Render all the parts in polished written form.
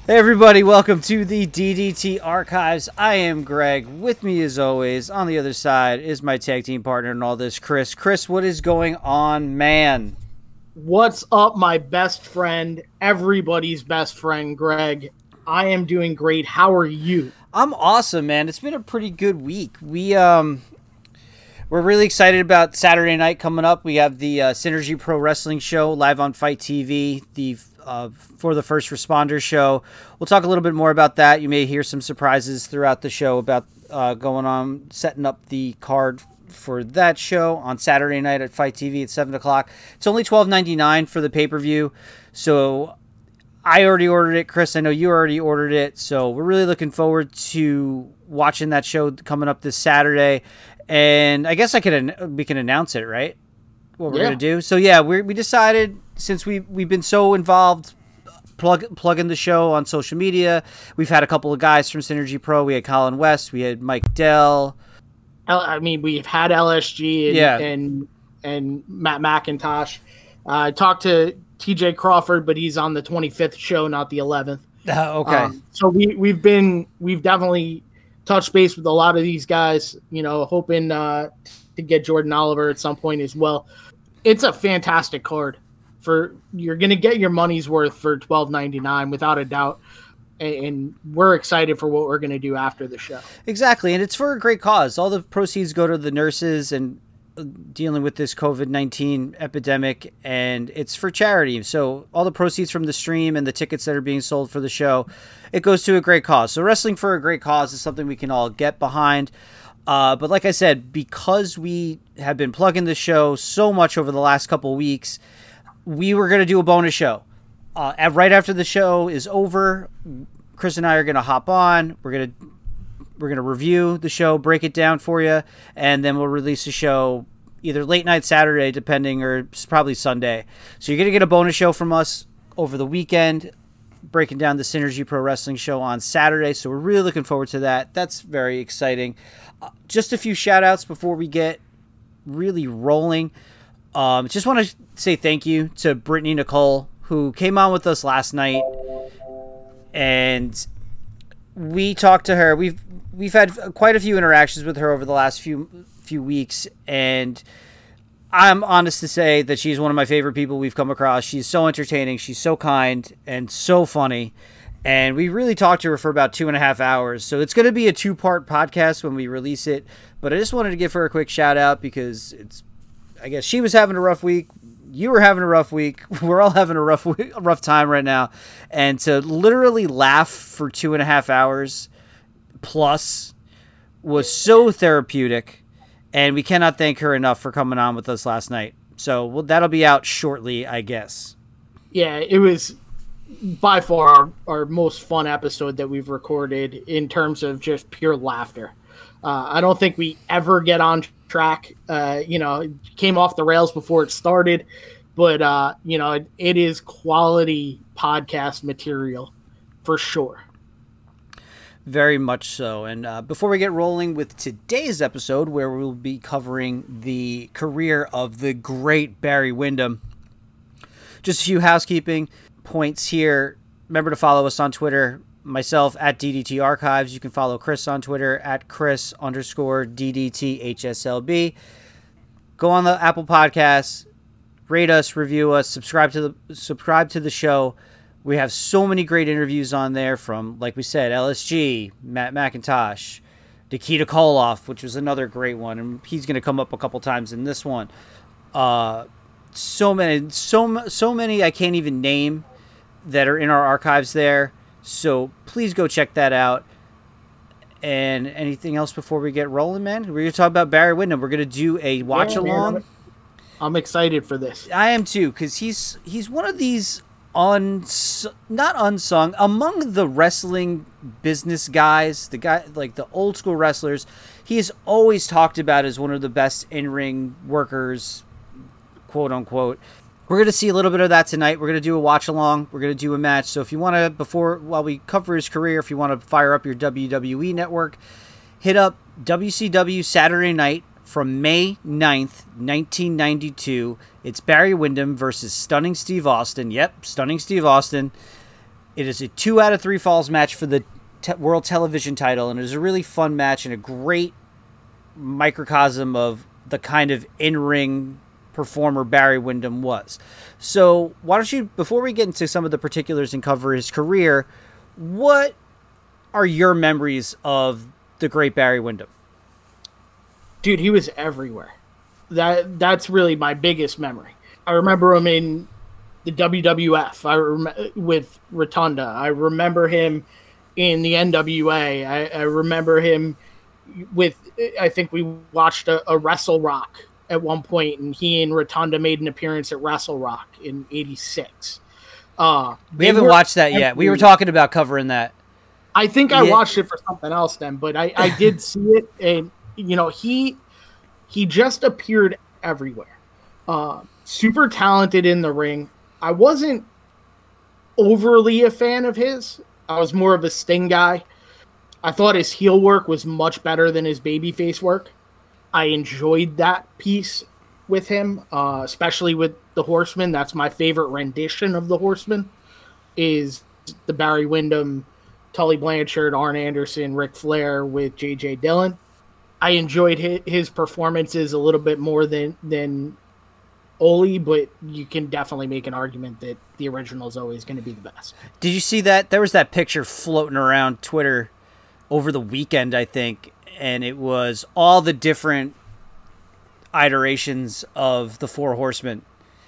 Hey everybody, welcome to the DDT Archives. I am Greg. With me as always, on the other side, is my tag team partner in all this, Chris. Chris, what is going on, man? What's up, my best friend, everybody's best friend, Greg? I am doing great. How are you? I'm awesome, man. It's been a pretty good week. We're really excited about Saturday night coming up. We have the Synergy Pro Wrestling show live on Fight TV, for the First Responder show. We'll talk a little bit more about that. You may hear some surprises throughout the show about going on, setting up the card for that show on Saturday night at Fight TV at 7 o'clock. It's only $12.99 for the pay-per-view, so I already ordered it. Chris, I know you already ordered it, so we're really looking forward to watching that show coming up this Saturday. And I guess we can announce it, right? What we're going to do. So yeah, we decided, since we've been so involved plugging the show on social media, we've had a couple of guys from Synergy Pro. We had Colin West, we had Mike Dell. I mean, we've had LSG and Matt McIntosh. Talked to TJ Crawford, but he's on the 25th show, not the 11th. Okay. So we've definitely touched base with a lot of these guys, hoping to get Jordan Oliver at some point as well. It's a fantastic card. You're going to get your money's worth for $12.99 without a doubt. And we're excited for what we're going to do after the show. Exactly. And it's for a great cause. All the proceeds go to the nurses and dealing with this COVID-19 epidemic, and it's for charity. So all the proceeds from the stream and the tickets that are being sold for the show, it goes to a great cause. So wrestling for a great cause is something we can all get behind. But like I said, because we have been plugging the show so much over the last couple of weeks, we were going to do a bonus show. Right after the show is over, Chris and I are going to hop on. We're going to review the show, break it down for you, and then we'll release the show either late night Saturday, depending, or probably Sunday. So you're going to get a bonus show from us over the weekend, breaking down the Synergy Pro Wrestling show on Saturday. So we're really looking forward to that. That's very exciting. Just a few shout outs before we get really rolling. Just want to say thank you to Brittany Nicole, who came on with us last night, and we talked to her. We've had quite a few interactions with her over the last few weeks, and I'm honest to say that she's one of my favorite people we've come across. She's so entertaining, she's so kind, and so funny. And we really talked to her for about 2.5 hours. So it's going to be a 2-part podcast when we release it. But I just wanted to give her a quick shout out because I guess she was having a rough week. You were having a rough week. We're all having a rough time right now. And to literally laugh for 2.5 hours plus was so therapeutic. And we cannot thank her enough for coming on with us last night. So that'll be out shortly, I guess. Yeah, it was by far our most fun episode that we've recorded in terms of just pure laughter. I don't think we ever get on track. It came off the rails before it started, but it is quality podcast material for sure. Very much so. And before we get rolling with today's episode, where we'll be covering the career of the great Barry Windham, just a few housekeeping points here. Remember to follow us on Twitter, myself at DDT Archives. You can follow Chris on Twitter at Chris_DDTHSLB. Go on the Apple Podcasts, rate us, review us, subscribe to the show. We have so many great interviews on there from, like we said, LSG, Matt McIntosh, Nikita Koloff, which was another great one, and he's going to come up a couple times in this one. So many I can't even name that are in our archives there. So please go check that out. And anything else before we get rolling, man? We're going to talk about Barry Windham. We're going to do a watch along. I'm excited for this. I am too, because he's one of these not unsung, among the wrestling business guys, the guy like the old school wrestlers. He is always talked about as one of the best in-ring workers, quote unquote. We're going to see a little bit of that tonight. We're going to do a watch along. We're going to do a match. So if you want to, while we cover his career, if you want to fire up your WWE network, hit up WCW Saturday Night from May 9th, 1992. It's Barry Windham versus Stunning Steve Austin. Yep, Stunning Steve Austin. It is a 2 out of 3 falls match for the World Television title, and it was a really fun match and a great microcosm of the kind of in-ring performer Barry Windham was. So why don't you, before we get into some of the particulars and cover his career, what are your memories of the great Barry Windham? Dude, he was everywhere. That's really my biggest memory. I remember him in the WWF. With Rotunda. I remember him in the NWA. I remember him with. I think we watched a Wrestle Rock at one point, and he and Rotunda made an appearance at Wrestle Rock in '86. We haven't watched that yet. We were talking about covering that. I think I watched it for something else then, but I did see it, and he just appeared everywhere. Super talented in the ring. I wasn't overly a fan of his. I was more of a Sting guy. I thought his heel work was much better than his babyface work. I enjoyed that piece with him, especially with the Horseman. That's my favorite rendition of the Horseman, is the Barry Windham, Tully Blanchard, Arn Anderson, Ric Flair with J.J. Dillon. I enjoyed his performances a little bit more than Ole, but you can definitely make an argument that the original is always going to be the best. Did you see that? There was that picture floating around Twitter over the weekend, I think, and it was all the different iterations of the Four Horsemen.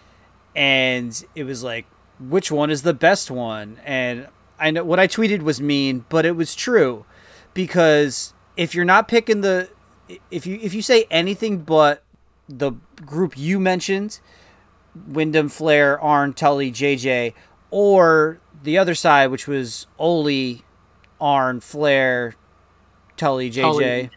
And it was like, which one is the best one? And I know what I tweeted was mean, but it was true, because if you're not picking if you say anything but the group you mentioned, Windham, Flair, Arn, Tully, JJ, or the other side, which was Ole, Arn, Flair, Tully, JJ.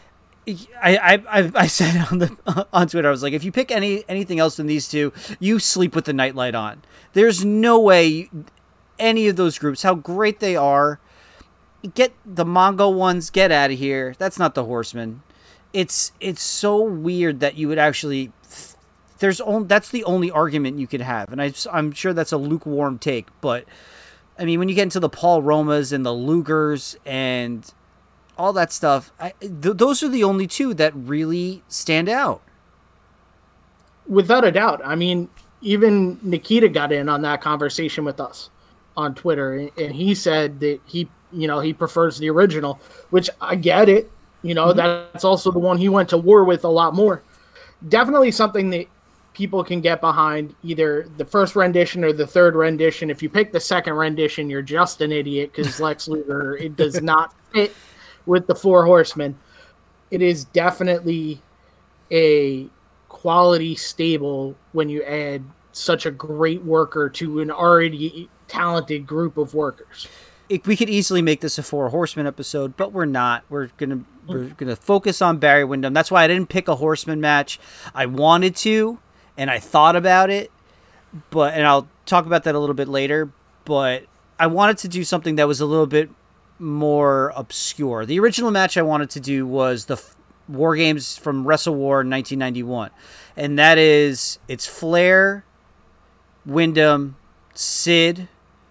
I said on Twitter, I was like, if you pick anything else than these two, you sleep with the nightlight on. There's no way any of those groups, how great they are, get the Mongo ones, get out of here. That's not the Horsemen. It's so weird that you would actually. That's the only argument you could have, and I'm sure that's a lukewarm take. But I mean, when you get into the Paul Romas and the Lugers and all that stuff, those are the only two that really stand out. Without a doubt. I mean, even Nikita got in on that conversation with us on Twitter, and he said that he prefers the original, which I get it. That's also the one he went to war with a lot more. Definitely something that people can get behind, either the first rendition or the third rendition. If you pick the second rendition, you're just an idiot, because Lex Luger, it does not fit with the Four Horsemen. It is definitely a quality stable when you add such a great worker to an already talented group of workers. We could easily make this a Four Horsemen episode, but we're not. We're gonna focus on Barry Windham. That's why I didn't pick a Horseman match. I wanted to, and I thought about it, and I'll talk about that a little bit later. But I wanted to do something that was a little bit more obscure. The original match I wanted to do was the War Games from Wrestle War 1991, and it's Flair, Windham, Sid,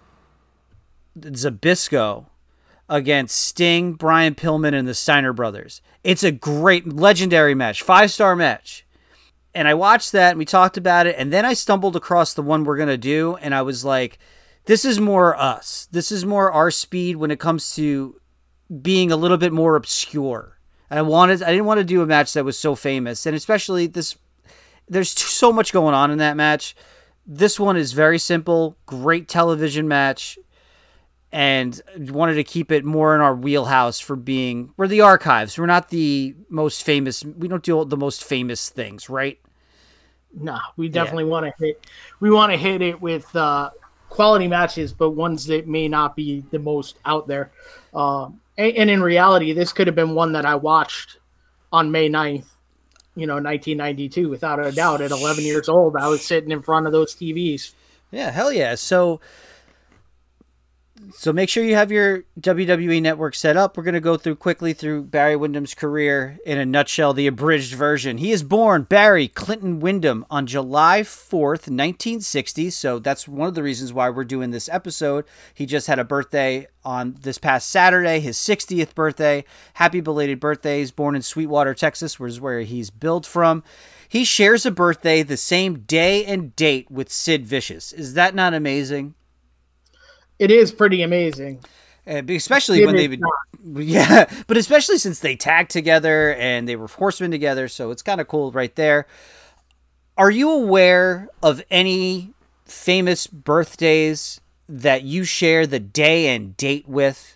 Zbyszko against Sting, Brian Pillman, and the Steiner brothers. It's a great, legendary match, 5-star match. And I watched that, and we talked about it, and then I stumbled across the one we're going to do, and I was like, this is more us. This is more our speed when it comes to being a little bit more obscure. And I didn't want to do a match that was so famous, and especially this, there's so much going on in that match. This one is very simple, great television match, and wanted to keep it more in our wheelhouse we're the archives. We're not the most famous. We don't do the most famous things, right? No, we definitely want to hit it with quality matches, but ones that may not be the most out there. And in reality, this could have been one that I watched on May 9th, 1992, without a doubt. At 11 years old, I was sitting in front of those TVs. Yeah, hell yeah. So So make sure you have your WWE Network set up. We're going to go quickly through Barry Windham's career in a nutshell, the abridged version. He is born Barry Clinton Windham on July 4th, 1960. So that's one of the reasons why we're doing this episode. He just had a birthday on this past Saturday, his 60th birthday. Happy belated birthday. He's born in Sweetwater, Texas, which is where he's billed from. He shares a birthday the same day and date with Sid Vicious. Is that not amazing? It is pretty amazing. Especially when they've yeah, but especially since they tagged together and they were horsemen together, so it's kind of cool right there. Are you aware of any famous birthdays that you share the day and date with?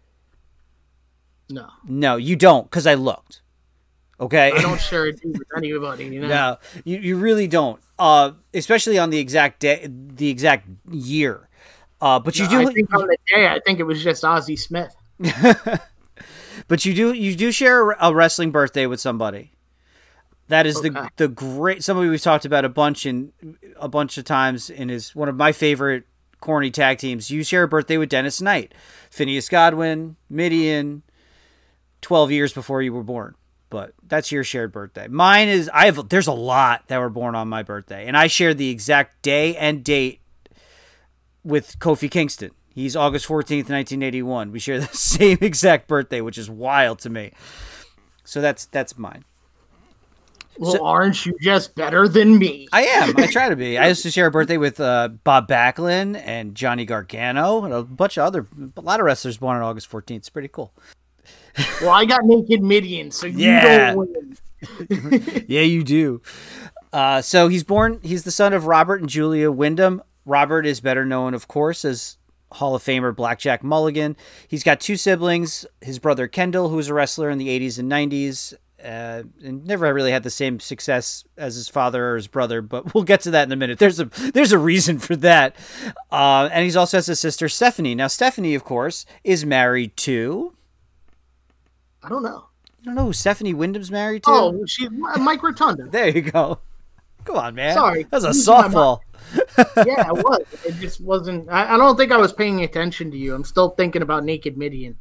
No, you don't, because I looked. Okay, I don't share it with anybody. You know? No, you really don't. Especially on the exact day, the exact year. But you do. I think on the day, I think it was just Ozzie Smith. But you do share a wrestling birthday with somebody. That is the great somebody we've talked about a bunch of times in his one of my favorite corny tag teams. You share a birthday with Dennis Knight, Phineas Godwin, Midian, 12 years before you were born. But that's your shared birthday. Mine is there's a lot that were born on my birthday, and I share the exact day and date with Kofi Kingston. He's August 14th, 1981. We share the same exact birthday, which is wild to me. So that's mine. Well, aren't you just better than me? I am. I try to be. I used to share a birthday with Bob Backlund and Johnny Gargano and a lot of wrestlers born on August 14th. It's pretty cool. Well, I got Naked Midian, so you don't win. Yeah, you do. So he's the son of Robert and Julia Wyndham. Robert is better known, of course, as Hall of Famer Blackjack Mulligan. He's got two siblings, his brother Kendall, who was a wrestler in the 80s and 90s, and never really had the same success as his father or his brother, but we'll get to that in a minute. There's a reason for that. And he also has a sister, Stephanie. Now, Stephanie, of course, is married to... I don't know. You don't know who Stephanie Wyndham's married to? Oh, she's Mike Rotunda. There you go. Come on, man. Sorry. That was a softball. Yeah, it was. It just wasn't. I don't think I was paying attention to you. I'm still thinking about Naked Midian.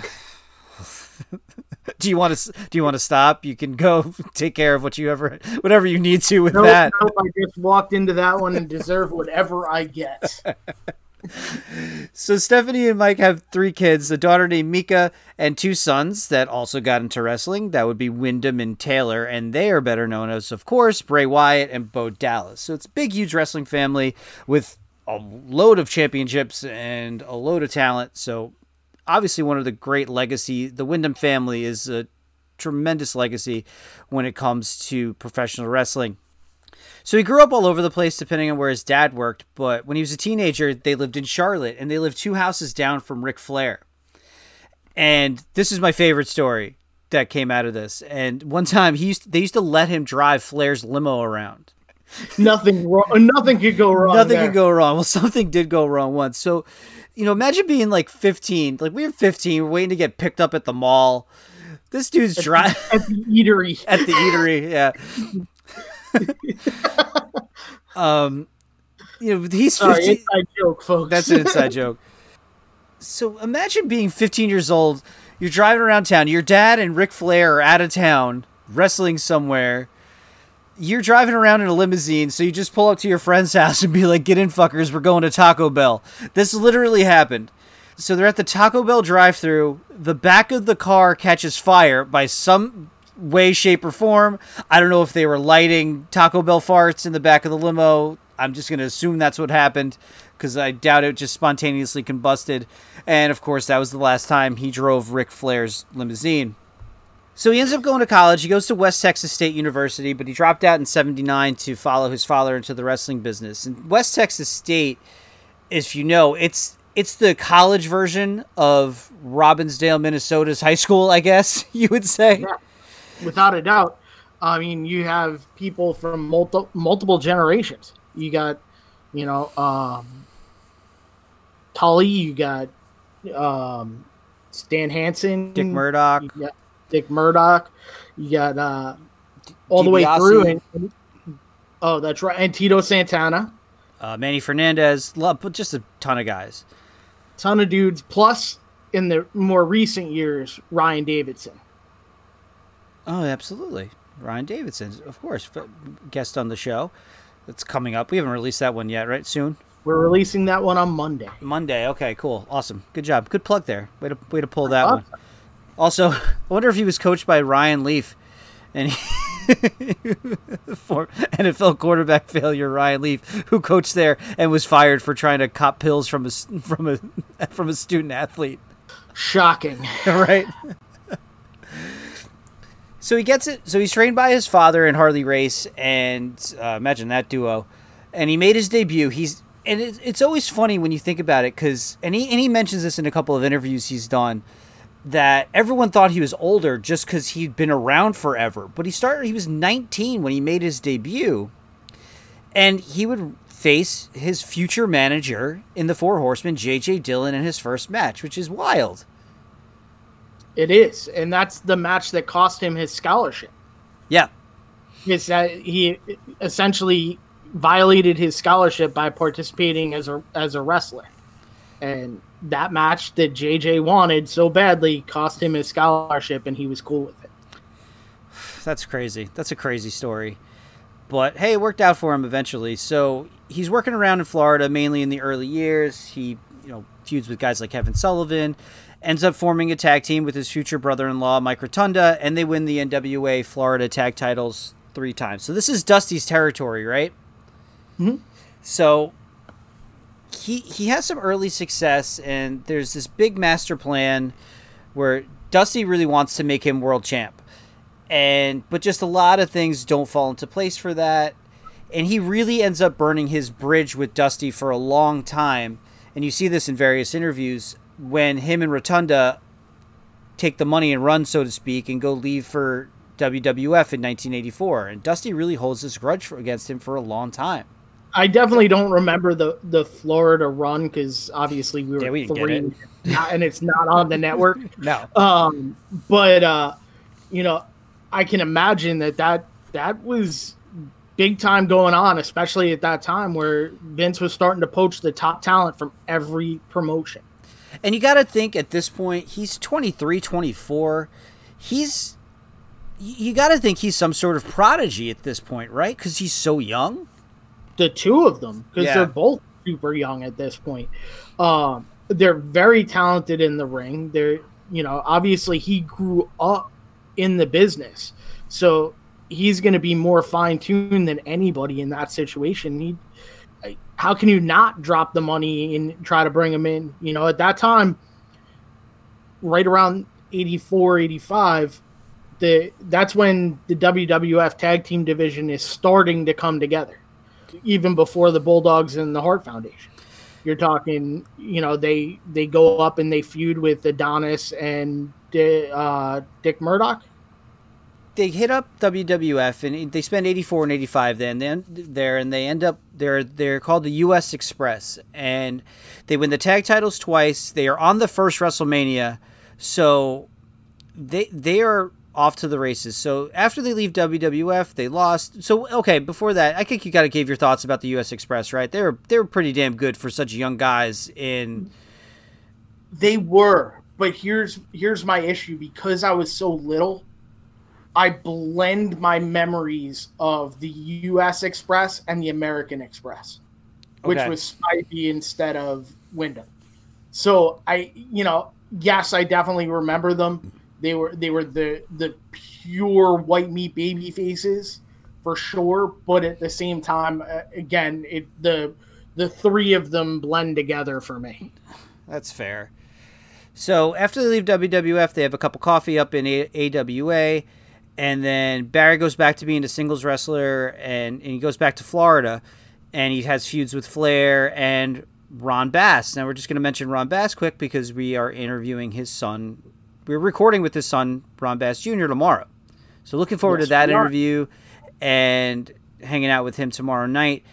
Do you want to stop? You can go take care of whatever you need to with that. Nope, I just walked into that one and deserve whatever I get. So Stephanie and Mike have 3 kids, a daughter named Mika and 2 sons that also got into wrestling. That would be Wyndham and Taylor, and they are better known as, of course, Bray Wyatt and Bo Dallas. So it's a big, huge wrestling family with a load of championships and a load of talent. So obviously one of the great legacy. The Wyndham family is a tremendous legacy when it comes to professional wrestling. So he grew up all over the place depending on where his dad worked, but when he was a teenager, they lived in Charlotte, and they lived 2 houses down from Ric Flair. And this is my favorite story that came out of this. And one time, they used to let him drive Flair's limo around. Nothing wrong. Nothing could go wrong. Nothing could go wrong. Well, something did go wrong once. So, imagine being like 15. Like, we were 15, we're waiting to get picked up at the mall. This dude's driving... At the eatery. At the eatery, yeah. He's 15. Sorry, inside joke, folks. That's an inside joke. So imagine being 15 years old. You're driving around town. Your dad and Ric Flair are out of town wrestling somewhere. You're driving around in a limousine, so you just pull up to your friend's house and be like, "Get in, fuckers. We're going to Taco Bell." This literally happened. So they're at the Taco Bell drive-thru. The back of the car catches fire by some way, shape, or form. I don't know if they were lighting Taco Bell farts in the back of the limo. I'm just going to assume that's what happened because I doubt it just spontaneously combusted. And, of course, that was the last time he drove Ric Flair's limousine. So he ends up going to college. He goes to West Texas State University, but he dropped out in 79 to follow his father into the wrestling business. And West Texas State, if you know, it's the college version of Robbinsdale, Minnesota's high school, I guess you would say. Yeah. Without a doubt. I mean, you have people from multiple generations. You got, Tully, you got Stan Hansen. Dick Murdoch. You got Dick Murdoch. You got all the way through. Oh, that's right. And Tito Santana. Manny Fernandez. Just a ton of guys. Ton of dudes. Plus, in the more recent years, Ryan Davidson. Oh, absolutely. Ryan Davidson, of course, guest on the show. It's coming up. We haven't released that one yet, right? Soon? We're releasing that one on Monday. Monday. Okay, cool. Awesome. Good job. Good plug there. Way to pull that one. Also, I wonder if he was coached by Ryan Leaf. And for NFL quarterback failure, Ryan Leaf, who coached there and was fired for trying to cop pills from a student athlete. Shocking. Right? So he gets it. So he's trained by his father in Harley Race, and imagine that duo. And he made his debut. It's always funny when you think about it, because he mentions this in a couple of interviews he's done, that everyone thought he was older just because he'd been around forever. But he was 19 when he made his debut, and he would face his future manager in the Four Horsemen, J.J. Dillon, in his first match, which is wild. It is, and that's the match that cost him his scholarship. Yeah. It's that he essentially violated his scholarship by participating as a wrestler. And that match that JJ wanted so badly cost him his scholarship, and he was cool with it. That's crazy. That's a crazy story. But hey, it worked out for him eventually. So he's working around in Florida, mainly in the early years. He, feuds with guys like Kevin Sullivan, ends up forming a tag team with his future brother-in-law, Mike Rotunda, and they win the NWA Florida tag titles 3 times. So this is Dusty's territory, right? Mm-hmm. So he has some early success, and there's this big master plan where Dusty really wants to make him world champ. But just a lot of things don't fall into place for that. And he really ends up burning his bridge with Dusty for a long time. And you see this in various interviews when him and Rotunda take the money and run, so to speak, and go leave for WWF in 1984. And Dusty really holds this grudge against him for a long time. I definitely don't remember the Florida run, because obviously we were 3 and it's not on the network. No. But I can imagine that was big time going on, especially at that time where Vince was starting to poach the top talent from every promotion. And you got to think at this point, he's 23, 24. You got to think he's some sort of prodigy at this point, right? Because he's so young. The two of them, because they're both super young at this point. They're very talented in the ring. They're, obviously he grew up in the business, so he's going to be more fine-tuned than anybody in that situation. How can you not drop the money and try to bring him in? At that time, right around 84, 85, that's when the WWF tag team division is starting to come together, even before the Bulldogs and the Hart Foundation. You're talking, they go up and they feud with Adonis and Dick Murdoch. They hit up WWF and they spend 84 and 85 then there, and they end up they're called the US Express, and they win the tag titles twice. They are on the first WrestleMania, so they are off to the races. So after they leave WWF, they lost. So okay, before that, I think you got to give your thoughts about the US Express, right? They were pretty damn good for such young guys in. They were, but here's my issue, because I was so little. I blend my memories of the U.S. Express and the American Express, which was Spivey instead of Wyndham. So yes, I definitely remember them. They were the pure white meat baby faces for sure. But at the same time, again, the 3 of them blend together for me. That's fair. So after they leave WWF, they have a cup of coffee up in AWA. And then Barry goes back to being a singles wrestler, and he goes back to Florida, and he has feuds with Flair and Ron Bass. Now, we're just going to mention Ron Bass quick because we are interviewing his son. We're recording with his son, Ron Bass Jr., tomorrow. So looking forward to that interview and hanging out with him tomorrow night.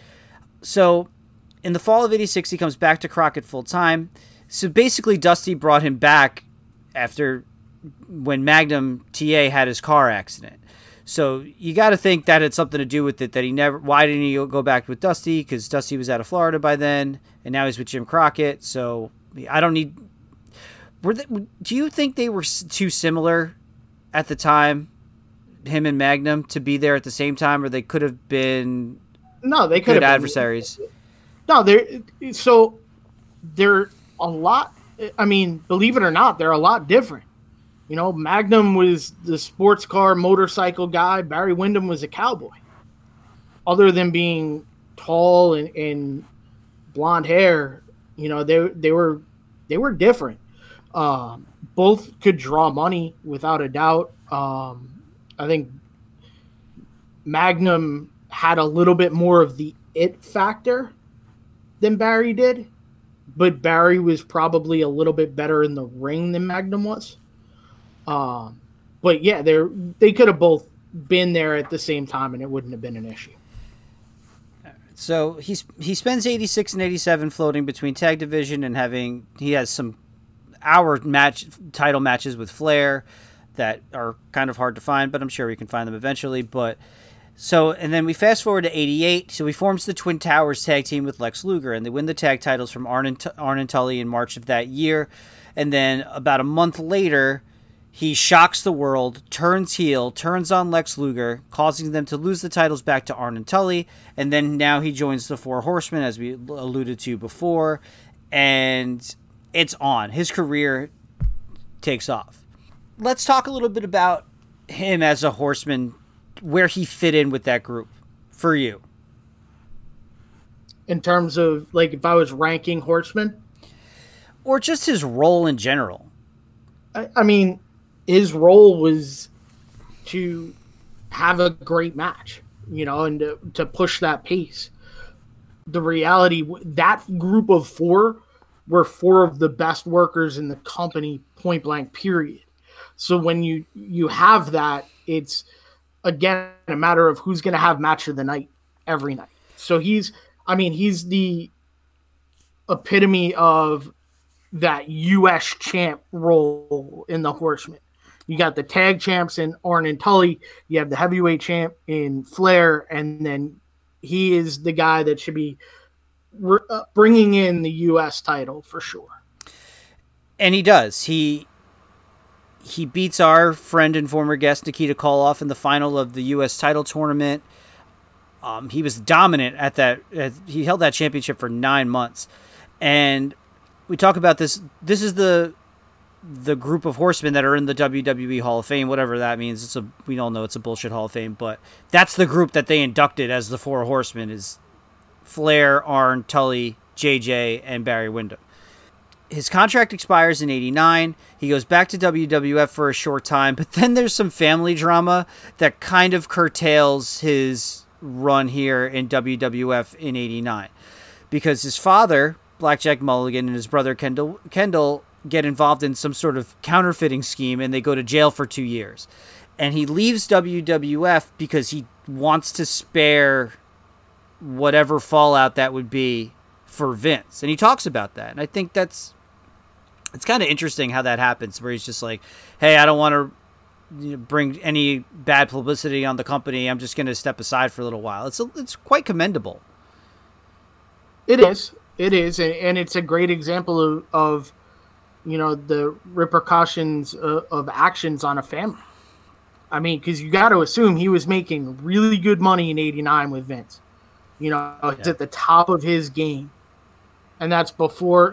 So in the fall of 86, he comes back to Crockett full time. So basically, Dusty brought him back after when Magnum TA had his car accident. So you got to think that had something to do with it, that why didn't he go back with Dusty? Because Dusty was out of Florida by then, and now he's with Jim Crockett. So I don't need. Do you think they were too similar at the time, him and Magnum, to be there at the same time, or they could have been? No, they could good have adversaries. No, they're a lot. I mean, believe it or not, they're a lot different. You know, Magnum was the sports car, motorcycle guy. Barry Windham was a cowboy. Other than being tall and blonde hair, you know, they were different. Both could draw money without a doubt. I think Magnum had a little bit more of the it factor than Barry did, but Barry was probably a little bit better in the ring than Magnum was. But yeah, they could have both been there at the same time, and it wouldn't have been an issue. So he spends 86 and 87 floating between tag division and he has some title matches with Flair that are kind of hard to find, but I'm sure we can find them eventually. And then we fast forward to 88. So he forms the Twin Towers tag team with Lex Luger, and they win the tag titles from Arn and Tully in March of that year. And then about a month later, he shocks the world, turns heel, turns on Lex Luger, causing them to lose the titles back to Arn and Tully. And then now he joins the Four Horsemen, as we alluded to before. And it's on. His career takes off. Let's talk a little bit about him as a horseman, where he fit in with that group for you. In terms of, like, if I was ranking horsemen? Or just his role in general. I mean, his role was to have a great match, you know, and to push that pace. The reality, that group of four were four of the best workers in the company, point blank, period. So when you have that, it's, again, a matter of who's going to have match of the night every night. So he's the epitome of that U.S. champ role in the Horsemen. You got the tag champs in Arn and Tully. You have the heavyweight champ in Flair, and then he is the guy that should be bringing in the U.S. title for sure. And he does. He beats our friend and former guest Nikita Koloff in the final of the U.S. title tournament. He was dominant at that. He held that championship for 9 months. And we talk about this. This is the group of horsemen that are in the WWE Hall of Fame, whatever that means. We all know it's a bullshit Hall of Fame, but that's the group that they inducted as the Four Horsemen is Flair, Arn, Tully, JJ, and Barry Windham. His contract expires in 89. He goes back to WWF for a short time, but then there's some family drama that kind of curtails his run here in WWF in 89. Because his father, Blackjack Mulligan, and his brother Kendall get involved in some sort of counterfeiting scheme, and they go to jail for 2 years. And he leaves WWF because he wants to spare whatever fallout that would be for Vince. And he talks about that. And I think it's kind of interesting how that happens, where he's just like, hey, I don't want to bring any bad publicity on the company. I'm just going to step aside for a little while. It's quite commendable. It is. And it's a great example of the repercussions of actions on a family. I mean, because you got to assume he was making really good money in 89 with Vince. He's at the top of his game. And that's before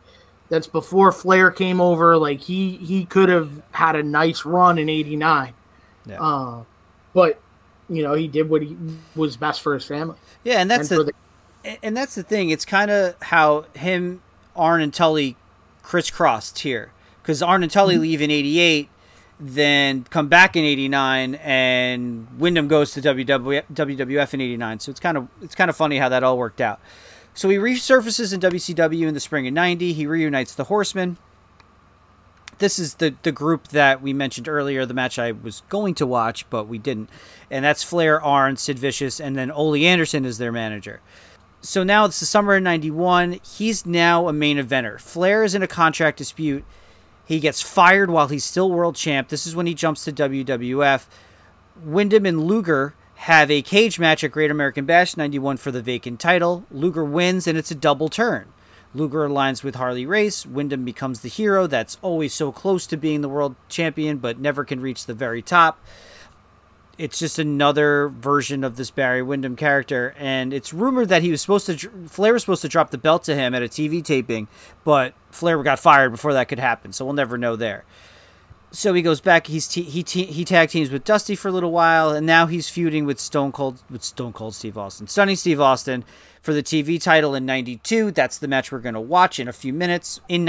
Flair came over. Like, he could have had a nice run in 89. Yeah. But, he did what he was best for his family. Yeah, and that's the thing. It's kind of how him, Arn, and Tully crisscrossed here. Because Arn and Tully leave in 88, then come back in 89, and Windham goes to WWF in 89. So it's kind of funny how that all worked out. So he resurfaces in WCW in the spring of 90. He reunites the Horsemen. This is the group that we mentioned earlier, the match I was going to watch, but we didn't. And that's Flair, Arn, Sid Vicious, and then Ole Anderson is their manager. So now it's the summer of 91. He's now a main eventer. Flair is in a contract dispute. He gets fired while he's still world champ. This is when he jumps to WWF. Windham and Luger have a cage match at Great American Bash 91 for the vacant title. Luger wins, and it's a double turn. Luger aligns with Harley Race. Wyndham becomes the hero that's always so close to being the world champion, but never can reach the very top. It's just another version of this Barry Windham character, and it's rumored that Flair was supposed to drop the belt to him at a TV taping, but Flair got fired before that could happen, so we'll never know there. So he goes back. He tag teams with Dusty for a little while, and now he's feuding with Stone Cold Steve Austin, Stunning Steve Austin, for the TV title in '92. That's the match we're going to watch in a few minutes. In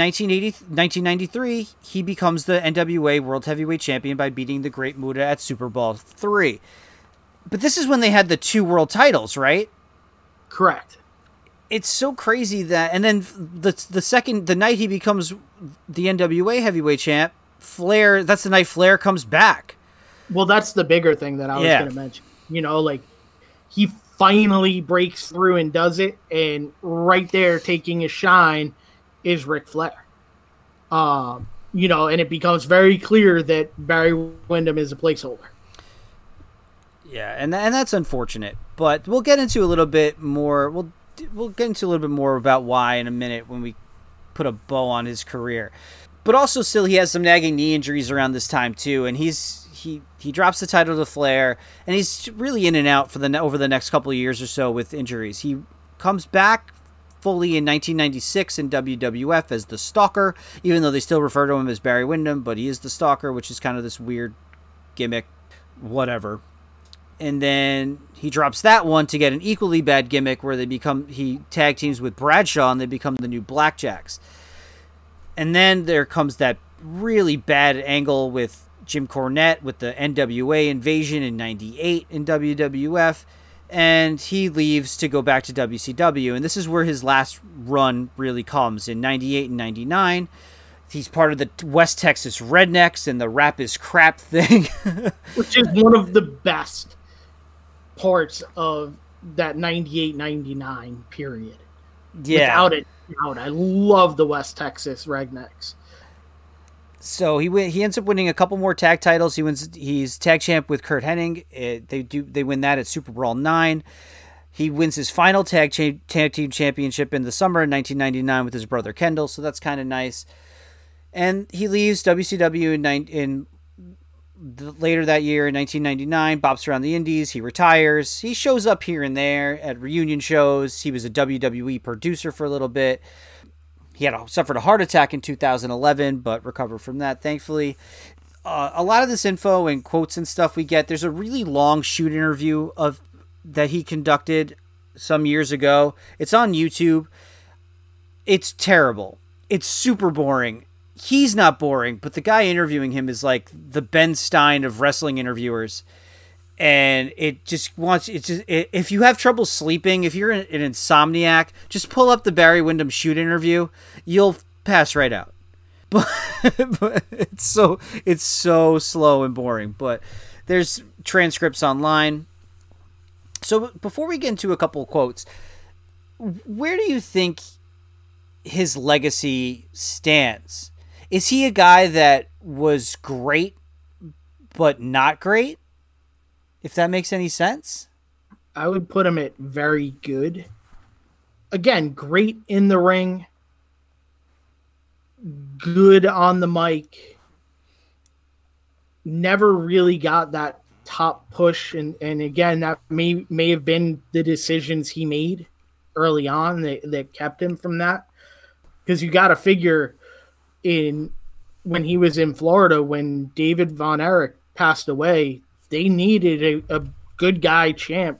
1993, he becomes the NWA World Heavyweight Champion by beating the Great Muta at Super Bowl III. But this is when they had the 2 world titles, right? Correct. It's so crazy that, and then the night he becomes the NWA Heavyweight Champ, Flair. That's the night Flair comes back. Well, that's the bigger thing that I was going to mention. Like he finally breaks through and does it, and right there taking a shine is Ric Flair. And it becomes very clear that Barry Windham is a placeholder. Yeah, and that's unfortunate, but we'll get into a little bit more. We'll get into a little bit more about why in a minute when we put a bow on his career. But also, still, he has some nagging knee injuries around this time too, and he drops the title to Flair, and he's really in and out for over the next couple of years or so with injuries. He comes back fully in 1996 in WWF as the Stalker, even though they still refer to him as Barry Windham, but he is the Stalker, which is kind of this weird gimmick, whatever. And then he drops that one to get an equally bad gimmick where he tag teams with Bradshaw and they become the new Blackjacks. And then there comes that really bad angle with Jim Cornette with the NWA invasion in '98 in WWF, and he leaves to go back to WCW, and this is where his last run really comes in '98 and '99. He's part of the West Texas Rednecks and the Rap is Crap thing, which is one of the best parts of that '98-'99 period. Yeah, without it, I love the West Texas Rednecks. So he ends up winning a couple more tag titles. He's tag champ with Curt Hennig. They win that at Super Brawl 9. He wins his final tag team championship in the summer of 1999 with his brother Kendall. So that's kind of nice. And he leaves WCW later that year in 1999. Bops around the Indies. He retires. He shows up here and there at reunion shows. He was a WWE producer for a little bit. He suffered a heart attack in 2011, but recovered from that, thankfully. A lot of this info and quotes and stuff we get, there's a really long shoot interview that he conducted some years ago. It's on YouTube. It's terrible. It's super boring. He's not boring, but the guy interviewing him is like the Ben Stein of wrestling interviewers. And if you have trouble sleeping, if you're an insomniac, just pull up the Barry Windham shoot interview. You'll pass right out. But it's so slow and boring. But there's transcripts online. So before we get into a couple of quotes, where do you think his legacy stands? Is he a guy that was great but not great? If that makes any sense? I would put him at very good. Again, great in the ring. Good on the mic. Never really got that top push. And again, that may have been the decisions he made early on that kept him from that. Because you got to figure when he was in Florida, when David Von Erich passed away, they needed a good guy champ,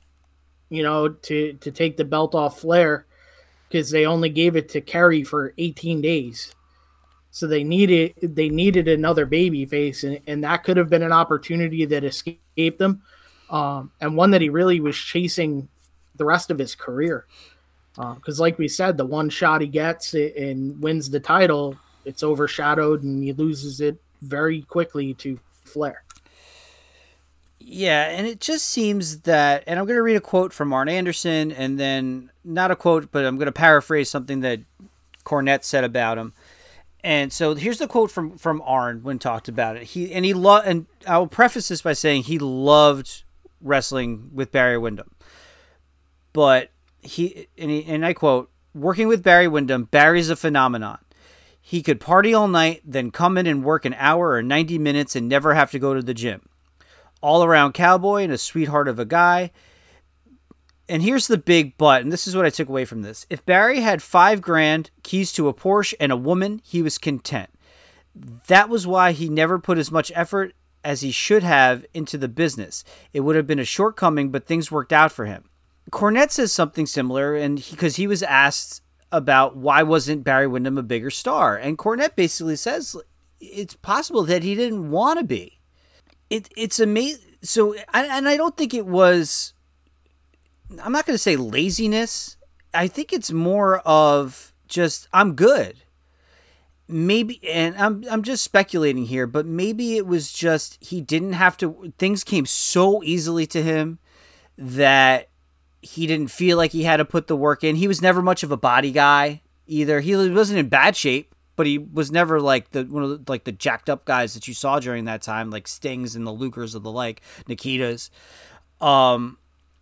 to take the belt off Flair, because they only gave it to Kerry for 18 days. So they needed another baby face, and that could have been an opportunity that escaped them, and one that he really was chasing the rest of his career. Because like we said, the one shot he gets and wins the title, it's overshadowed, and he loses it very quickly to Flair. Yeah, and it just seems that, and I'm going to read a quote from Arn Anderson, and then not a quote, but I'm going to paraphrase something that Cornette said about him. And so here's the quote from Arn when talked about it. And I will preface this by saying he loved wrestling with Barry Windham, but and I quote, Working with Barry Windham, Barry's a phenomenon. He could party all night, then come in and work an hour or 90 minutes and never have to go to the gym. All around cowboy and a sweetheart of a guy. And here's the big but, and this is what I took away from this. If Barry had $5,000, keys to a Porsche, and a woman, he was content. That was why he never put as much effort as he should have into the business. It would have been a shortcoming, but things worked out for him. Cornette says something similar, and because he was asked about why wasn't Barry Windham a bigger star, and Cornette basically says it's possible that he didn't want to be. It's amazing. So, and I don't think it was. I'm not going to say laziness. I think it's more of just I'm good. Maybe, and I'm just speculating here, but maybe it was just he didn't have to. Things came so easily to him that he didn't feel like he had to put the work in. He was never much of a body guy either. He wasn't in bad shape, but he was never like the jacked up guys that you saw during that time, like Stings and the Lukers of the like, Nikitas. And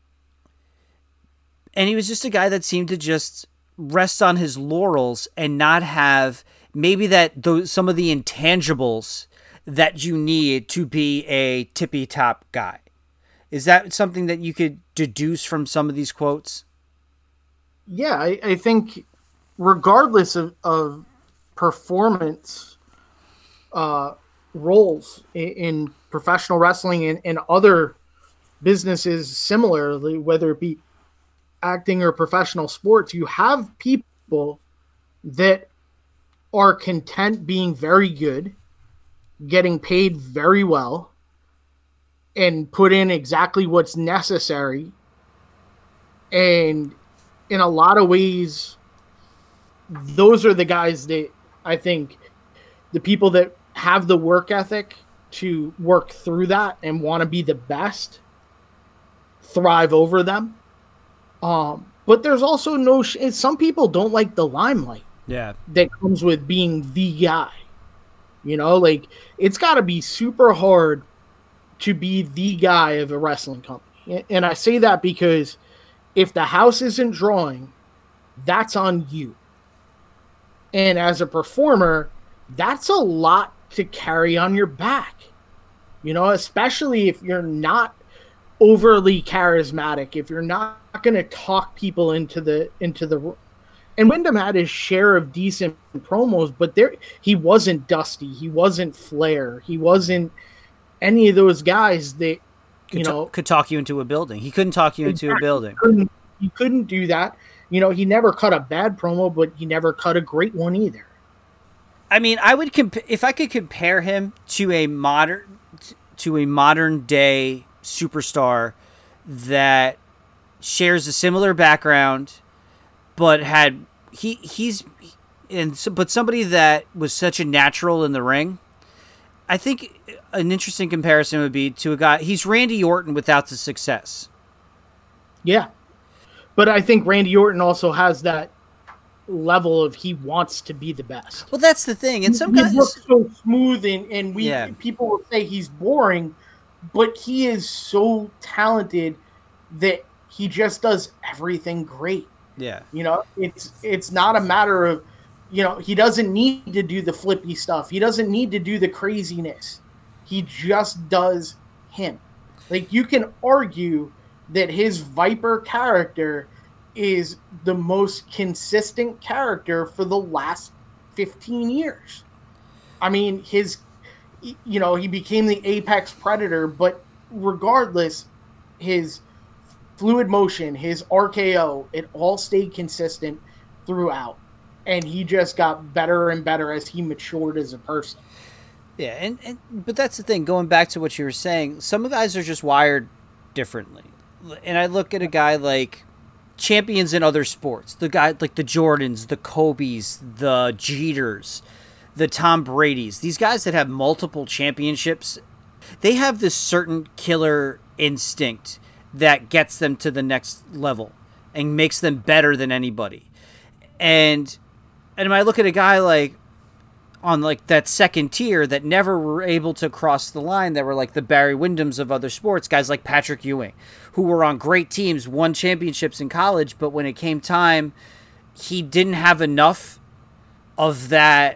he was just a guy that seemed to just rest on his laurels and not have maybe some of the intangibles that you need to be a tippy top guy. Is that something that you could deduce from some of these quotes? Yeah, I think regardless of performance roles in professional wrestling and other businesses similarly, whether it be acting or professional sports, you have people that are content being very good, getting paid very well, and put in exactly what's necessary. And in a lot of ways, those are the guys that I think the people that have the work ethic to work through that and want to be the best thrive over them. But there's also some people don't like the limelight. Yeah. That comes with being the guy. You know, like it's got to be super hard to be the guy of a wrestling company. And I say that because if the house isn't drawing, that's on you. And as a performer, that's a lot to carry on your back. You know, especially if you're not overly charismatic, if you're not going to talk people into the and Windham had his share of decent promos, but he wasn't Dusty, he wasn't Flair, he wasn't any of those guys that could talk you into a building. He couldn't talk you into a building. He couldn't do that. You know, he never cut a bad promo, but he never cut a great one either. I mean, I would if I could compare him to a modern day superstar that shares a similar background, but had but somebody that was such a natural in the ring. I think an interesting comparison would be to a guy. He's Randy Orton without the success. Yeah, but I think Randy Orton also has that level of he wants to be the best. Well, that's the thing. And some guys look so smooth, and people will say he's boring, but he is so talented that he just does everything great. Yeah. You know, it's not a matter of, you know, he doesn't need to do the flippy stuff. He doesn't need to do the craziness. He just does him. Like, you can argue that his Viper character is the most consistent character for the last 15 years. I mean, he became the apex predator, but regardless, his fluid motion, his RKO, it all stayed consistent throughout. And he just got better and better as he matured as a person. Yeah, but that's the thing. Going back to what you were saying, some guys are just wired differently. And I look at a guy like champions in other sports, the guy like the Jordans, the Kobes, the Jeters, the Tom Bradys. These guys that have multiple championships, they have this certain killer instinct that gets them to the next level and makes them better than anybody. And when I look at a guy like on like that second tier that never were able to cross the line, that were like the Barry Windhams of other sports, guys like Patrick Ewing, who were on great teams, won championships in college, but when it came time, he didn't have enough of that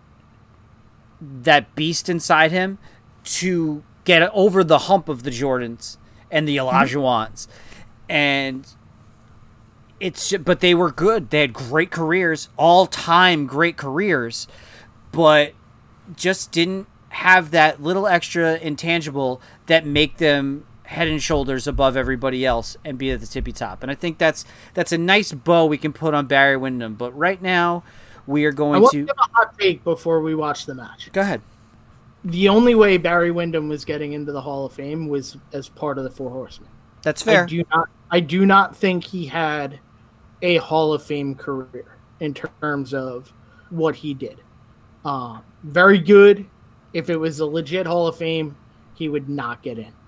beast inside him to get over the hump of the Jordans and the Olajuwons. And but they were good. They had great careers, all-time great careers, but just didn't have that little extra intangible that make them head and shoulders above everybody else and be at the tippy top. And I think that's a nice bow we can put on Barry Windham. But right now, we are going to give a hot take before we watch the match. Go ahead. The only way Barry Windham was getting into the Hall of Fame was as part of the Four Horsemen. That's fair. I do not think he had a Hall of Fame career in terms of what he did. Very good. If it was a legit Hall of Fame, he would not get in.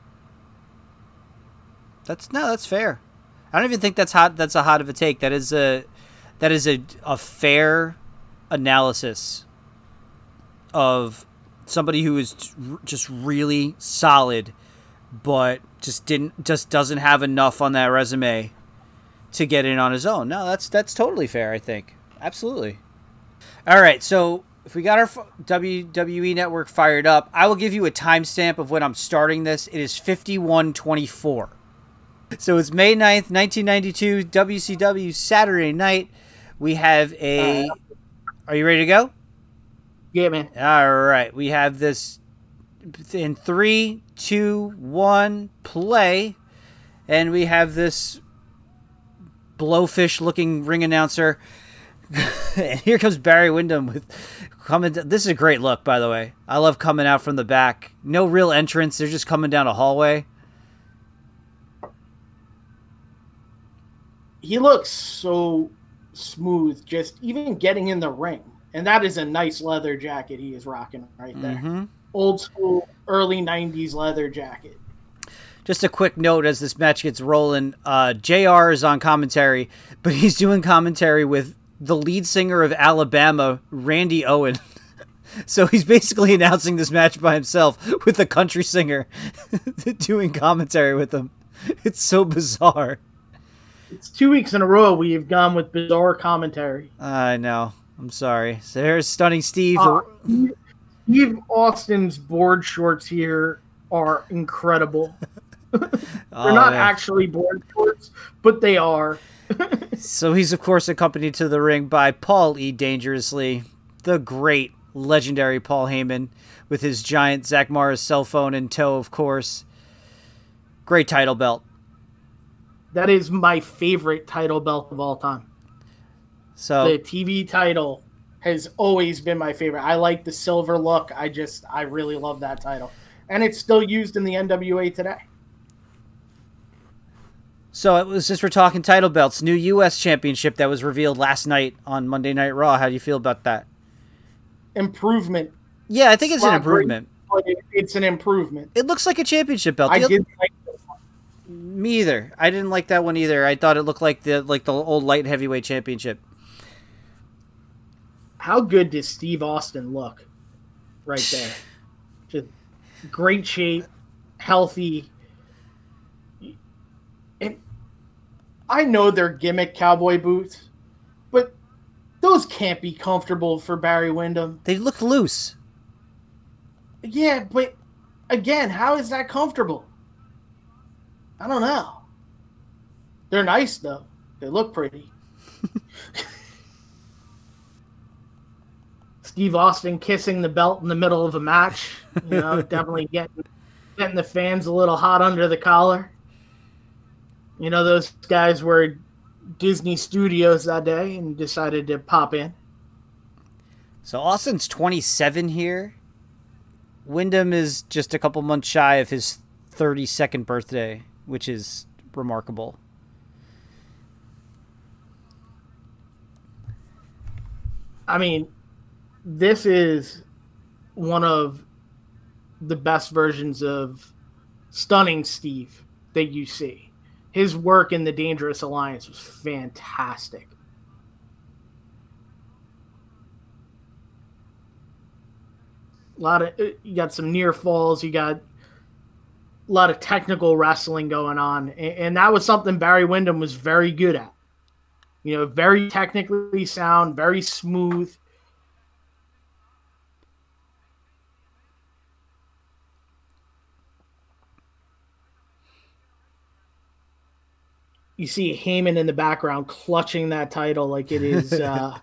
That's fair. I don't even think that's hot. That's a hot of a take. That is a fair analysis of somebody who is just really solid, but just doesn't have enough on that resume to get in on his own. No, that's totally fair. I think absolutely. All right, so if we got our WWE Network fired up, I will give you a timestamp of when I'm starting this. It is 51:24. So it's May 9th, 1992, WCW Saturday night. We have a... Are you ready to go? Yeah, man. All right. We have this in 3, 2, 1, play. And we have this blowfish-looking ring announcer. And here comes Barry Windham with coming. This is a great look, by the way. I love coming out from the back. No real entrance. They're just coming down a hallway. He looks so smooth, just even getting in the ring. And that is a nice leather jacket he is rocking right there. Mm-hmm. Old school, early 90s leather jacket. Just a quick note as this match gets rolling. JR is on commentary, but he's doing commentary with the lead singer of Alabama, Randy Owen. So he's basically announcing this match by himself with a country singer doing commentary with him. It's so bizarre. It's 2 weeks in a row we've gone with bizarre commentary. I know. I'm sorry. So here's Stunning Steve. Steve Austin's board shorts here are incredible. They're not actually board shorts, but they are. So he's, of course, accompanied to the ring by Paul E. Dangerously, the great, legendary Paul Heyman, with his giant Zach Morris cell phone in tow, of course. Great title belt. That is my favorite title belt of all time. So the TV title has always been my favorite. I like the silver look. I really love that title. And it's still used in the NWA today. So it was just, we're talking title belts. New U.S. Championship that was revealed last night on Monday Night Raw. How do you feel about that? Improvement. Yeah, I think it's an improvement. It's an improvement. It looks like a championship belt. I did like this one. Me either. I didn't like that one either. I thought it looked like the old light heavyweight championship. How good does Steve Austin look right there? Just great shape, healthy. And I know they're gimmick cowboy boots, but those can't be comfortable for Barry Windham. They look loose. Yeah, but again, how is that comfortable? I don't know. They're nice, though. They look pretty. Steve Austin kissing the belt in the middle of a match. You know, definitely getting the fans a little hot under the collar. You know, those guys were at Disney Studios that day and decided to pop in. So Austin's 27 here. Windham is just a couple months shy of his 32nd birthday, which is remarkable. I mean, this is one of the best versions of Stunning Steve that you see. His work in the Dangerous Alliance was fantastic. You got some near falls, you got a lot of technical wrestling going on, and that was something Barry Windham was very good at. Very technically sound, very smooth. You see Heyman in the background clutching that title like it is $1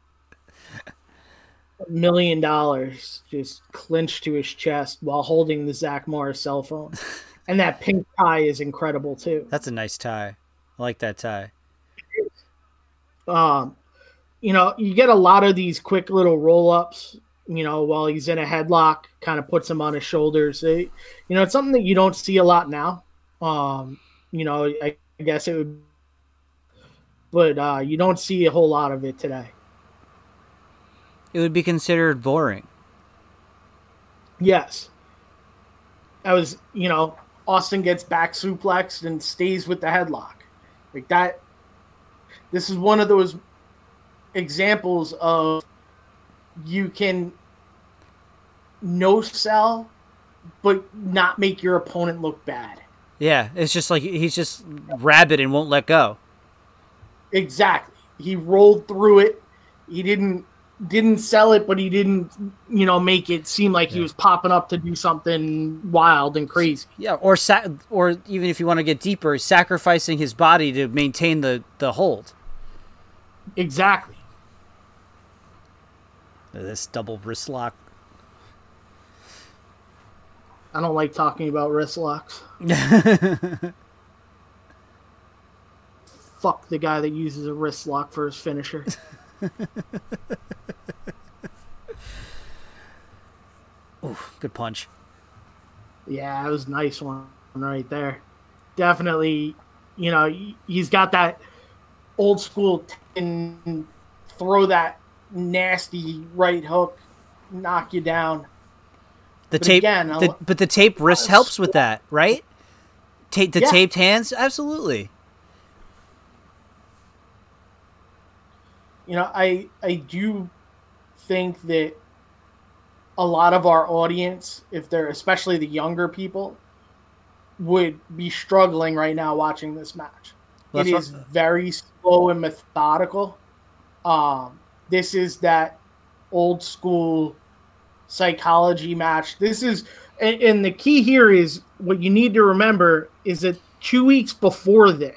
million just clinched to his chest while holding the Zach Morris cell phone. And that pink tie is incredible too. That's a nice tie. I like that tie. You get a lot of these quick little roll-ups, while he's in a headlock, kind of puts him on his shoulders. It's something that you don't see a lot now. I guess it would, but you don't see a whole lot of it today. It would be considered boring. Yes. That was, Austin gets back suplexed and stays with the headlock. Like that. This is one of those examples of you can no sell, but not make your opponent look bad. Yeah, it's just like he's just rabid and won't let go. Exactly. He rolled through it. He didn't sell it, but he didn't, make it seem like he was popping up to do something wild and crazy. Yeah, or even if you want to get deeper, sacrificing his body to maintain the hold. Exactly. This double wrist lock. I don't like talking about wrist locks. Fuck the guy that uses a wrist lock for his finisher. Ooh, good punch. Yeah, it was a nice one right there. Definitely, he's got that old school throw that nasty right hook, knock you down. The taped wrist helps with that, right? Taped hands, absolutely. I do think that a lot of our audience, if they're especially the younger people, would be struggling right now watching this match. It is very slow and methodical. This is that old school psychology match. This is, and the key here is what you need to remember is that 2 weeks before this,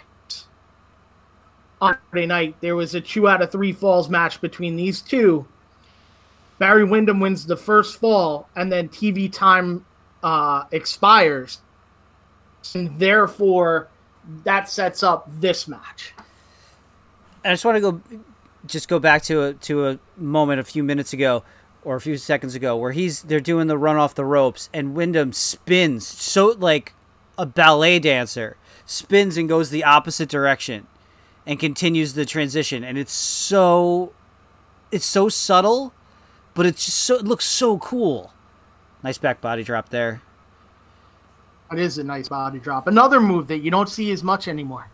on Friday night, there was a 2 out of 3 falls match between these two. Barry Windham wins the first fall, and then TV time expires. And therefore, that sets up this match. I just want to go back to a moment a few minutes ago or a few seconds ago where they're doing the run off the ropes and Windham spins so like a ballet dancer, spins and goes the opposite direction and continues the transition, and it's so subtle, but it looks so cool. Nice back body drop there. It is a nice body drop. Another move that you don't see as much anymore.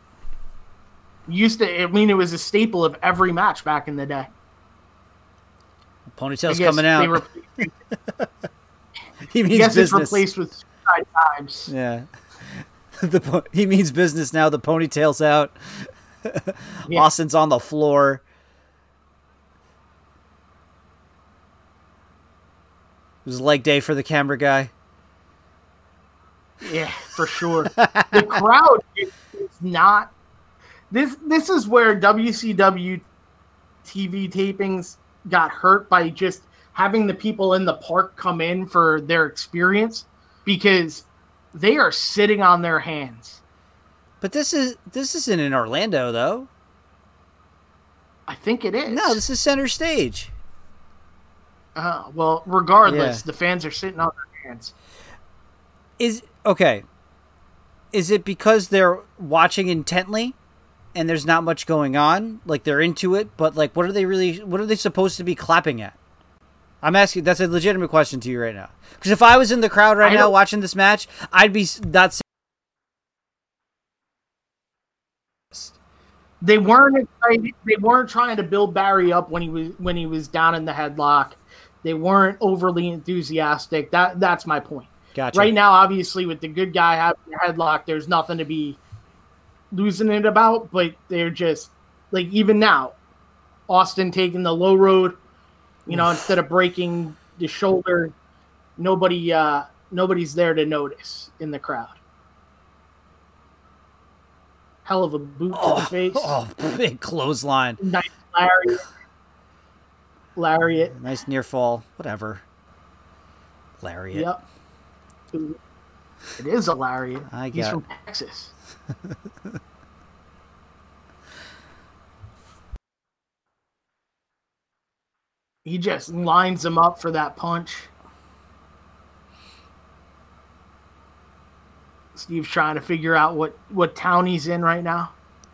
It was a staple of every match back in the day. Ponytail's coming out. He means business. It's replaced with Suicide Times. Yeah. He means business now. The ponytail's out. Yeah. Austin's on the floor. It was leg day for the camera guy. Yeah, for sure. The crowd is not... This is where WCW TV tapings got hurt by just having the people in the park come in for their experience, because they are sitting on their hands. But this isn't in Orlando, though. I think it is. No, this is center stage. Well, regardless, the fans are sitting on their hands. Is it because they're watching intently and there's not much going on? Like, they're into it, but like, what are they supposed to be clapping at? I'm asking, that's a legitimate question to you right now. Because if I was in the crowd right now watching this match, I'd be not. They weren't excited. They weren't trying to build Barry up when he was down in the headlock. They weren't overly enthusiastic. That's my point. Gotcha. Right now, obviously, with the good guy having the headlock, there's nothing to be losing it about, but they're just like even now, Austin taking the low road, instead of breaking the shoulder, nobody's there to notice in the crowd. Hell of a boot to the face. Oh, big clothesline. Nice lariat. Nice near fall. Whatever. Lariat. Yep. It is a lariat. He's from Texas. He just lines him up for that punch. Steve's trying to figure out what town he's in right now.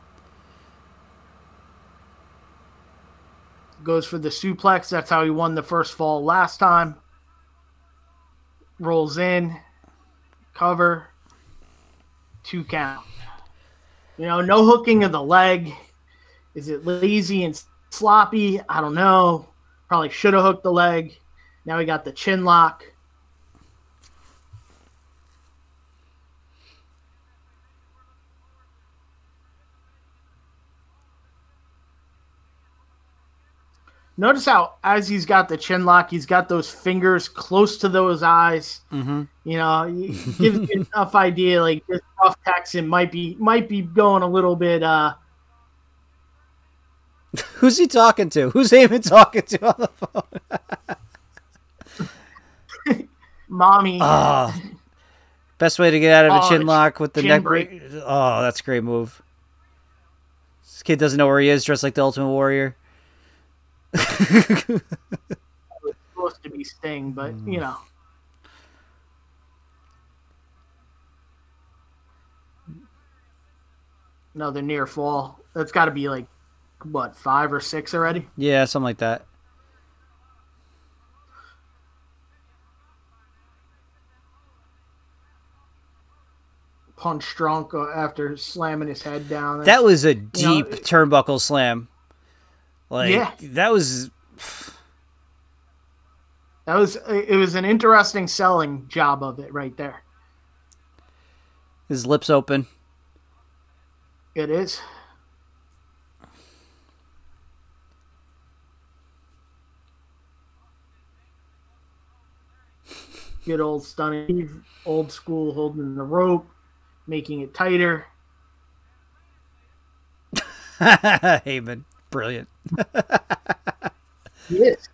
Goes for the suplex. That's how he won the first fall last time. Rolls in. Cover. 2 count. No hooking of the leg. Is it lazy and sloppy? I don't know. Probably should have hooked the leg. Now we got the chin lock. Notice how, as he's got the chin lock, he's got those fingers close to those eyes. Mm-hmm. He gives you enough idea. Like this rough Texan might be going a little bit. Who's he talking to? Who's Heyman talking to on the phone? Mommy. Best way to get out of a chin lock with the neck break. Oh, that's a great move. This kid doesn't know where he is, dressed like the Ultimate Warrior. It was supposed to be Sting, but another near fall. That's got to be like 5 or 6 already. Yeah, something like that. Punch drunk after slamming his head down. That was a deep turnbuckle slam. It was an interesting selling job of it right there. His lips open. It is. Good old stunning, old school holding the rope, making it tighter. Heyman. Brilliant. He is.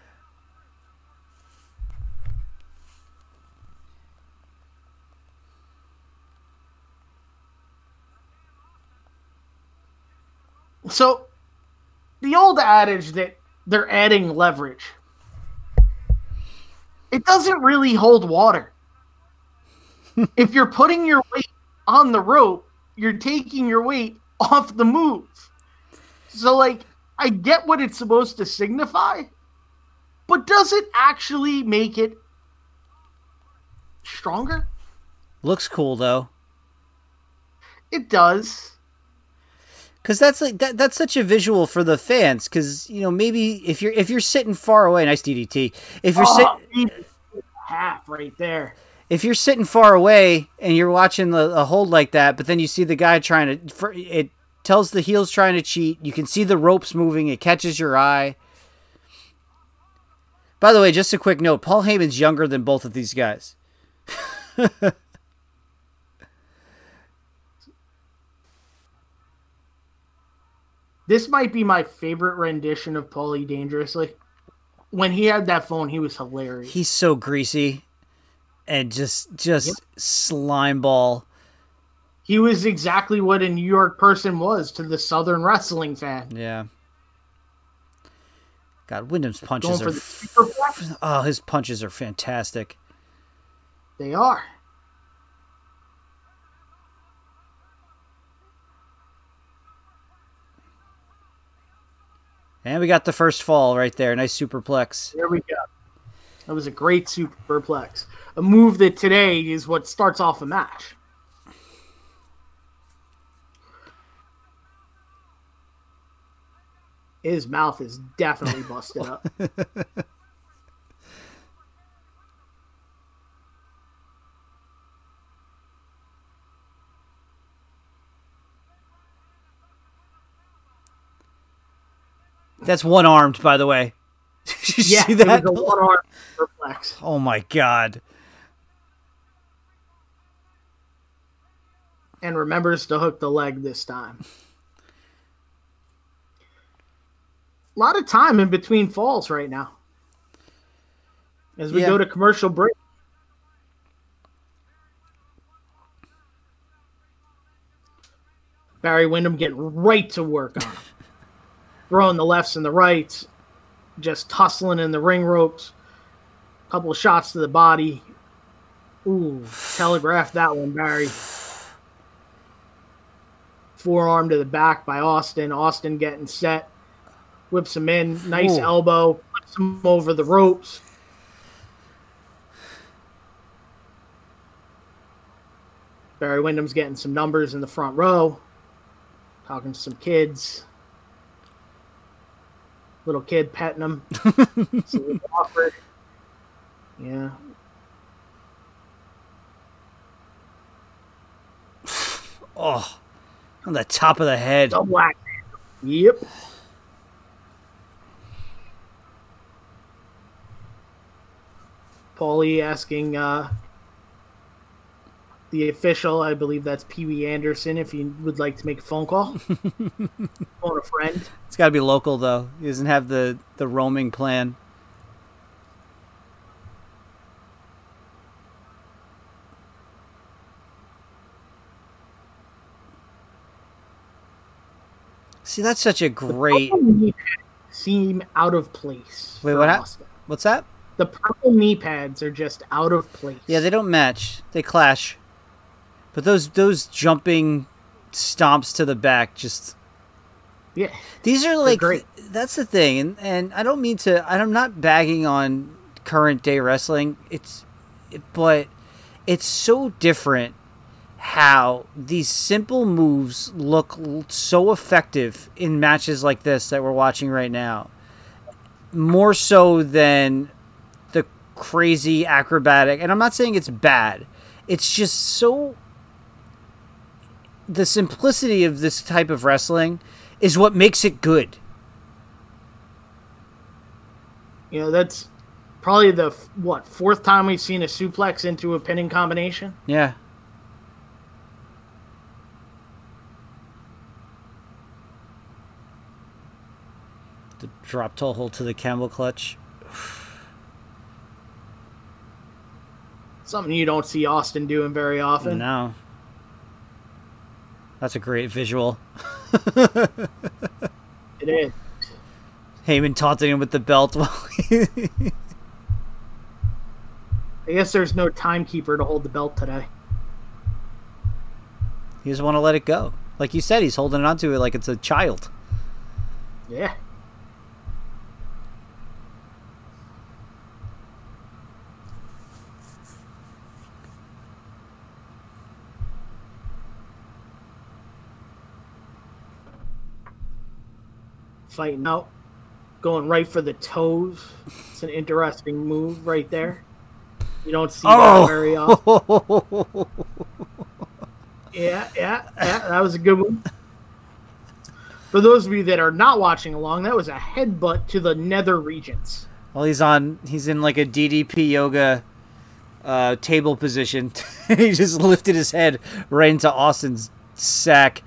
So, the old adage that they're adding leverage, it doesn't really hold water. If you're putting your weight on the rope, you're taking your weight off the move. So, I get what it's supposed to signify, but does it actually make it stronger? Looks cool, though. It does. Because that's such a visual for the fans. Because maybe if you're sitting far away, nice DDT. If you're sitting half right there. If you're sitting far away and you're watching a hold like that, but then you see the guy trying to, it tells the heel's trying to cheat. You can see the ropes moving. It catches your eye. By the way, just a quick note: Paul Heyman's younger than both of these guys. This might be my favorite rendition of Paulie Dangerously. When he had that phone, he was hilarious. He's so greasy and just slime ball. He was exactly what a New York person was to the Southern wrestling fan. Yeah. God, Wyndham's punches are... his punches are fantastic. They are. And we got the first fall right there. Nice superplex. There we go. That was a great superplex. A move that today is what starts off a match. His mouth is definitely busted up. That's one-armed, by the way. Did you Yeah, see that? it was a one-arm reflex. Oh my god. And remembers to hook the leg this time. A lot of time in between falls right now. As we go to commercial break. Barry Windham getting right to work on him. Throwing the lefts and the rights. Just tussling in the ring ropes. A couple of shots to the body. Ooh, telegraphed that one, Barry. Forearm to the back by Austin. Austin getting set. Whips him in. Nice elbow. Puts him over the ropes. Barry Windham's getting some numbers in the front row. Talking to some kids. Little kid petting him. It's a little awkward. Yeah. Oh, on the top of the head. Double axe. Yep. Paulie asking the official, I believe that's Pee Wee Anderson, if you would like to make a phone call. Phone a friend. It's got to be local, though. He doesn't have the roaming plan. See, that's such a great... seem out of place. Wait, what? What's that? The purple knee pads are just out of place. Yeah, they don't match. They clash. But those jumping stomps to the back just... Yeah. These are like... great. That's the thing. And I don't mean to... I'm not bagging on current day wrestling. But it's so different how these simple moves look so effective in matches like this that we're watching right now. More so than the crazy acrobatic. And I'm not saying it's bad. It's just so... The simplicity of this type of wrestling is what makes it good. You know, that's probably the, fourth time we've seen a suplex into a pinning combination? Yeah. The drop toe hold to the camel clutch. Something you don't see Austin doing very often. No. That's a great visual. It is. Heyman taunting him with the belt. I guess there's no timekeeper to hold the belt today. He just want to let it go. Like you said, he's holding onto it like it's a child. Yeah. Fighting out. Going right for the toes. It's an interesting move right there. You don't see that very often. Yeah, that was a good one. For those of you that are not watching along, that was a headbutt to the nether regions. Well, he's in like a DDP yoga table position. He just lifted his head right into Austin's sack.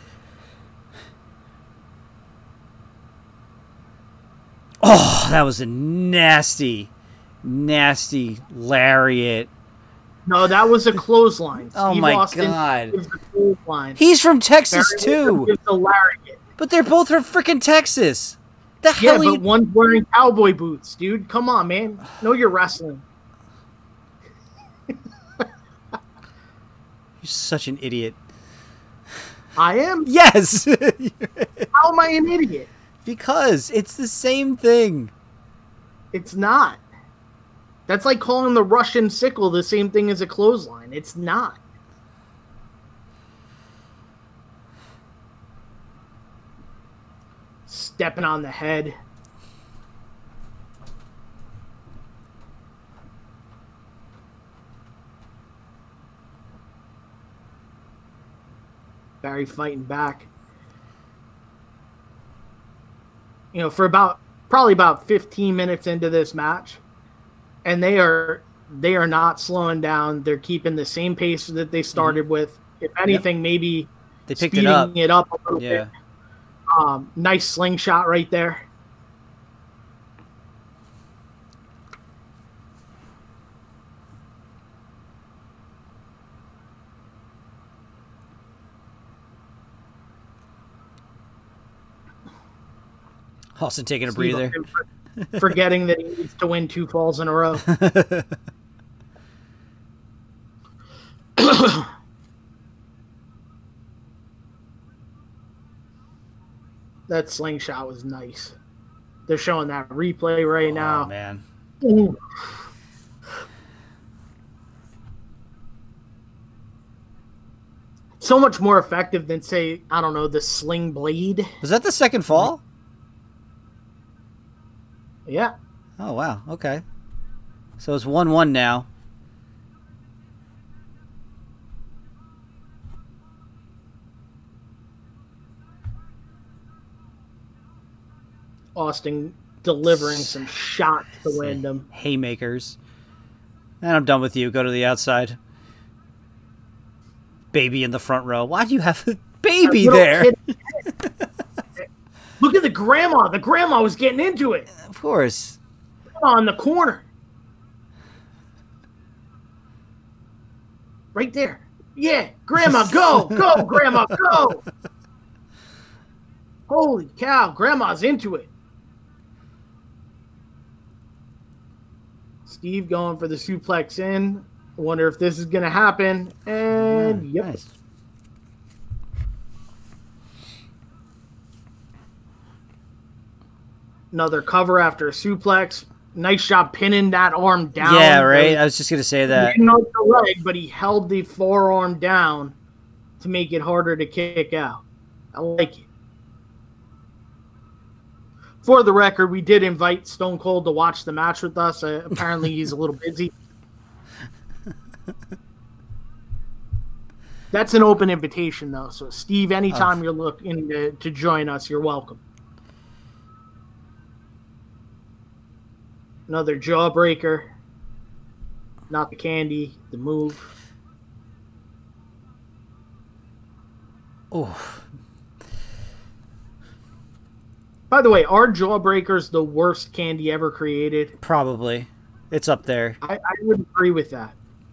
Oh, that was a nasty, nasty lariat. No, that was a clothesline. Oh Steve my Austin God. gives the clothesline. He's from Texas Barry Windham too. gives the lariat. But they're both from freaking Texas. The Yeah, hell but one's wearing cowboy boots, dude. Come on, man. Know your wrestling. You're such an idiot. I am? Yes. How am I an idiot? Because it's the same thing. It's not. That's like calling the Russian sickle the same thing as a clothesline. It's not. Stepping on the head. Barry fighting back. for probably about 15 minutes into this match, and they are not slowing down. They're keeping the same pace that they started with. If anything, maybe they picked speeding it up a little yeah. bit. Nice slingshot right there. Austin taking a breather. Forgetting that he needs to win 2 falls in a row. That slingshot was nice. They're showing that replay right now. Oh, man. Ooh. So much more effective than, say, I don't know, the sling blade. Was that the second fall? Yeah. Oh, wow. Okay. So it's 1-1 now. Austin delivering some shots to Wyndham. Haymakers. And I'm done with you. Go to the outside. Baby in the front row. Why do you have a baby there? Look at the grandma. The grandma was getting into it. Of course. Grandma in the corner. Right there. Yeah. Grandma, go. Go, Grandma, go. Holy cow. Grandma's into it. Steve going for the suplex in. I wonder if this is going to happen. And, yep. Nice. Another cover after a suplex. Nice job pinning that arm down. Yeah, right? I was just going to say that. He didn't know the leg, but he held the forearm down to make it harder to kick out. I like it. For the record, we did invite Stone Cold to watch the match with us. Apparently, he's a little busy. That's an open invitation, though. So, Steve, anytime you're looking to join us, you're welcome. Another jawbreaker. Not the candy, the move. Oh. By the way, are jawbreakers the worst candy ever created? Probably. It's up there. I would agree with that.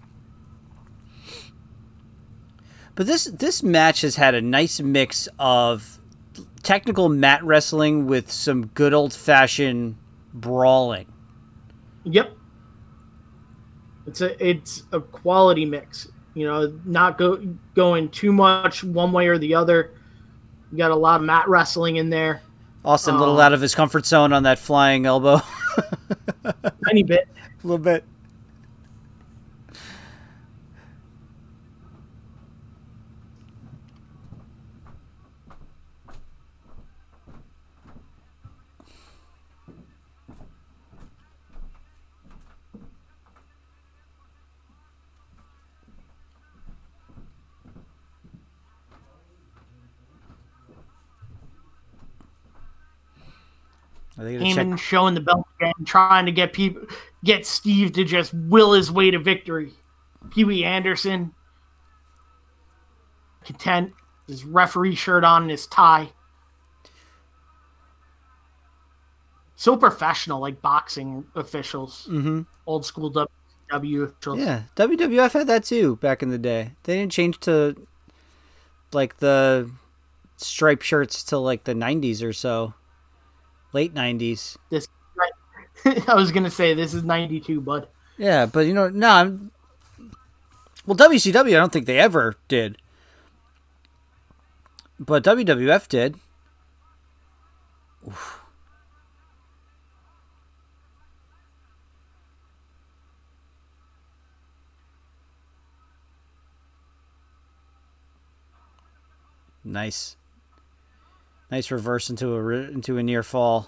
But this match has had a nice mix of technical mat wrestling with some good old-fashioned brawling. Yep. It's a quality mix. Not going too much one way or the other. You got a lot of mat wrestling in there. Austin, a little out of his comfort zone on that flying elbow. Tiny bit. A little bit. Heyman showing the belt again, trying to get Steve to just will his way to victory. Pee Wee Anderson, content, his referee shirt on and his tie. So professional, like boxing officials. Mm-hmm. Old school WCW officials. Yeah, WWF had that too back in the day. They didn't change to like the striped shirts till like the 90s or so. Late 90s. I was going to say, this is 92, bud. Yeah, but well, WCW, I don't think they ever did. But WWF did. Oof. Nice. Nice reverse into a near fall.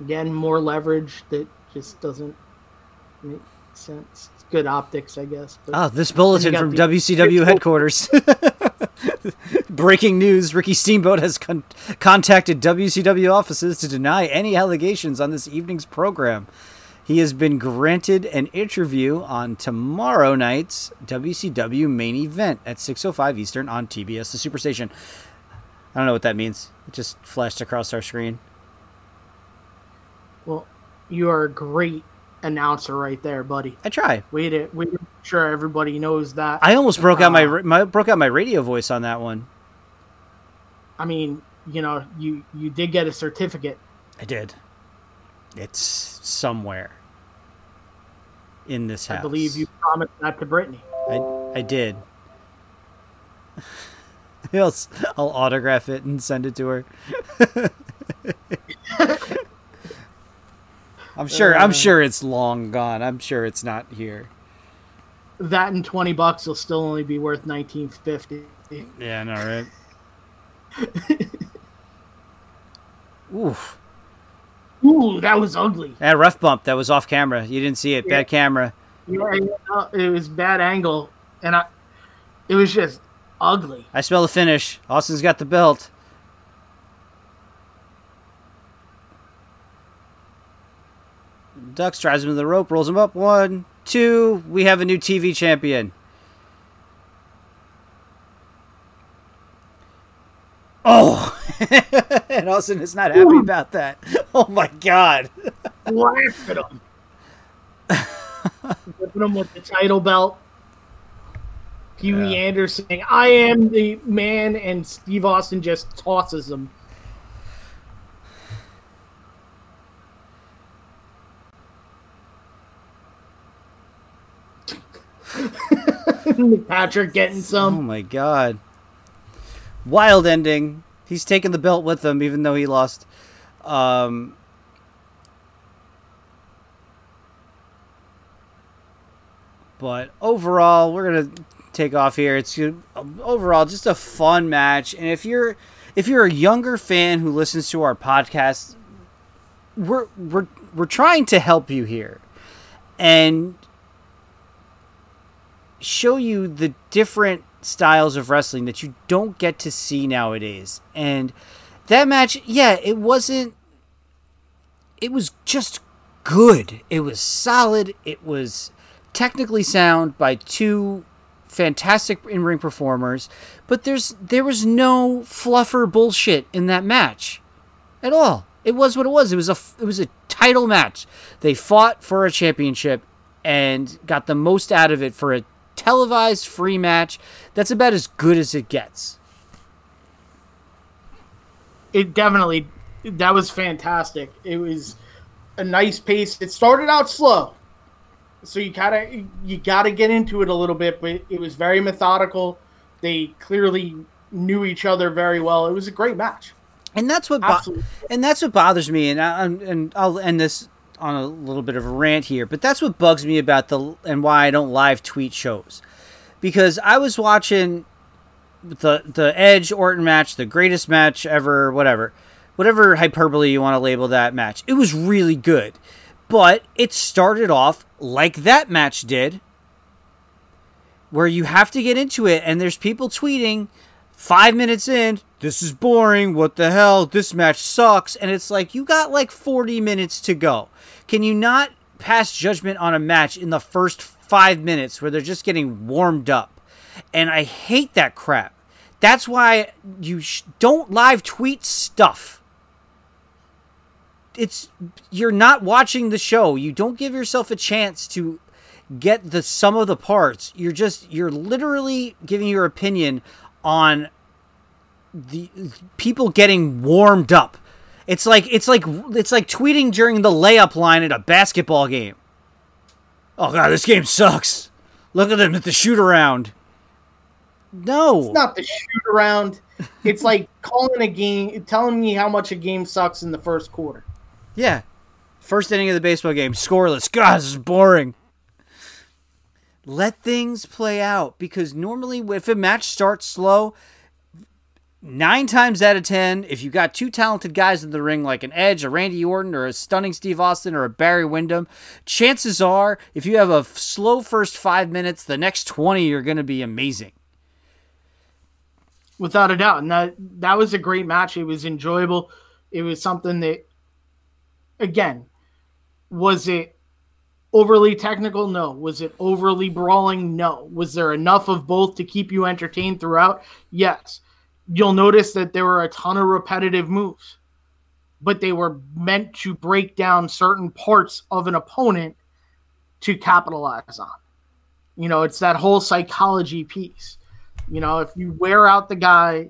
Again, more leverage that just doesn't make sense. It's good optics, I guess. But this bulletin from WCW headquarters. Breaking news, Ricky Steamboat has contacted WCW offices to deny any allegations on this evening's program. He has been granted an interview on tomorrow night's WCW main event at 6:05 Eastern on TBS, the Superstation. I don't know what that means. It just flashed across our screen. Well, you are a great announcer right there, buddy. I try. We to make sure everybody knows that. I almost broke out my radio voice on that one. I mean, you did get a certificate. I did. It's somewhere in this house. I believe you promised that to Brittany. I did. I'll autograph it and send it to her. I'm sure it's long gone. I'm sure it's not here. That and $20 will still only be worth $19.50. Yeah, I know, right? Oof. Ooh, that was ugly. Yeah, rough bump. That was off camera. You didn't see it. Yeah. Bad camera. Yeah, it was bad angle, and it was just ugly. I smell the finish. Austin's got the belt. Ducks drives him to the rope, rolls him up. 1, 2. We have a new TV champion. Oh! And Austin is not happy about that. Oh my God. Laugh at him. Whipping him with the title belt. Huey Anderson saying, I am the man, and Steve Austin just tosses him. Patrick getting some. Oh my God. Wild ending. He's taking the belt with him, even though he lost. But overall, we're gonna take off here. It's overall just a fun match, and if you're a younger fan who listens to our podcast, we're trying to help you here and show you the different styles of wrestling that you don't get to see nowadays. And that match, it was just good. It was solid. It was technically sound by two fantastic in-ring performers, but there was no fluffer bullshit in that match at all. It was what it was. It was a title match. They fought for a championship and got the most out of it for a televised free match. That's about as good as it gets. That was fantastic. It was a nice pace. It started out slow, so you gotta get into it a little bit, but it was very methodical. They clearly knew each other very well. It was a great match, and that's what bothers me. And I'll end this on a little bit of a rant here, but that's what bugs me about and why I don't live tweet shows, because I was watching the Edge Orton match, the greatest match ever, whatever hyperbole you want to label that match. It was really good, but it started off like that match did, where you have to get into it, and there's people tweeting 5 minutes in, this is boring, what the hell, this match sucks, and it's like, you got like 40 minutes to go. Can you not pass judgment on a match in the first 5 minutes where they're just getting warmed up? And I hate that crap. That's why you don't live tweet stuff. You're not watching the show. You don't give yourself a chance to get the sum of the parts. You're literally giving your opinion on the people getting warmed up. It's like tweeting during the layup line at a basketball game. Oh God, this game sucks. Look at them at the shoot around. No, it's not the shoot around. It's like calling a game, telling me how much a game sucks in the first quarter. Yeah, first inning of the baseball game, scoreless. God, this is boring. Let things play out, because normally if a match starts slow, 9 times out of 10, if you got two talented guys in the ring like an Edge, a Randy Orton, or a stunning Steve Austin, or a Barry Windham, chances are, if you have a slow first 5 minutes, the next 20 are going to be amazing. Without a doubt. And that was a great match. It was enjoyable. It was something that, again, was it overly technical? No. Was it overly brawling? No. Was there enough of both to keep you entertained throughout? Yes. You'll notice that there were a ton of repetitive moves, but they were meant to break down certain parts of an opponent to capitalize on. You know, it's that whole psychology piece. You know, if you wear out the guy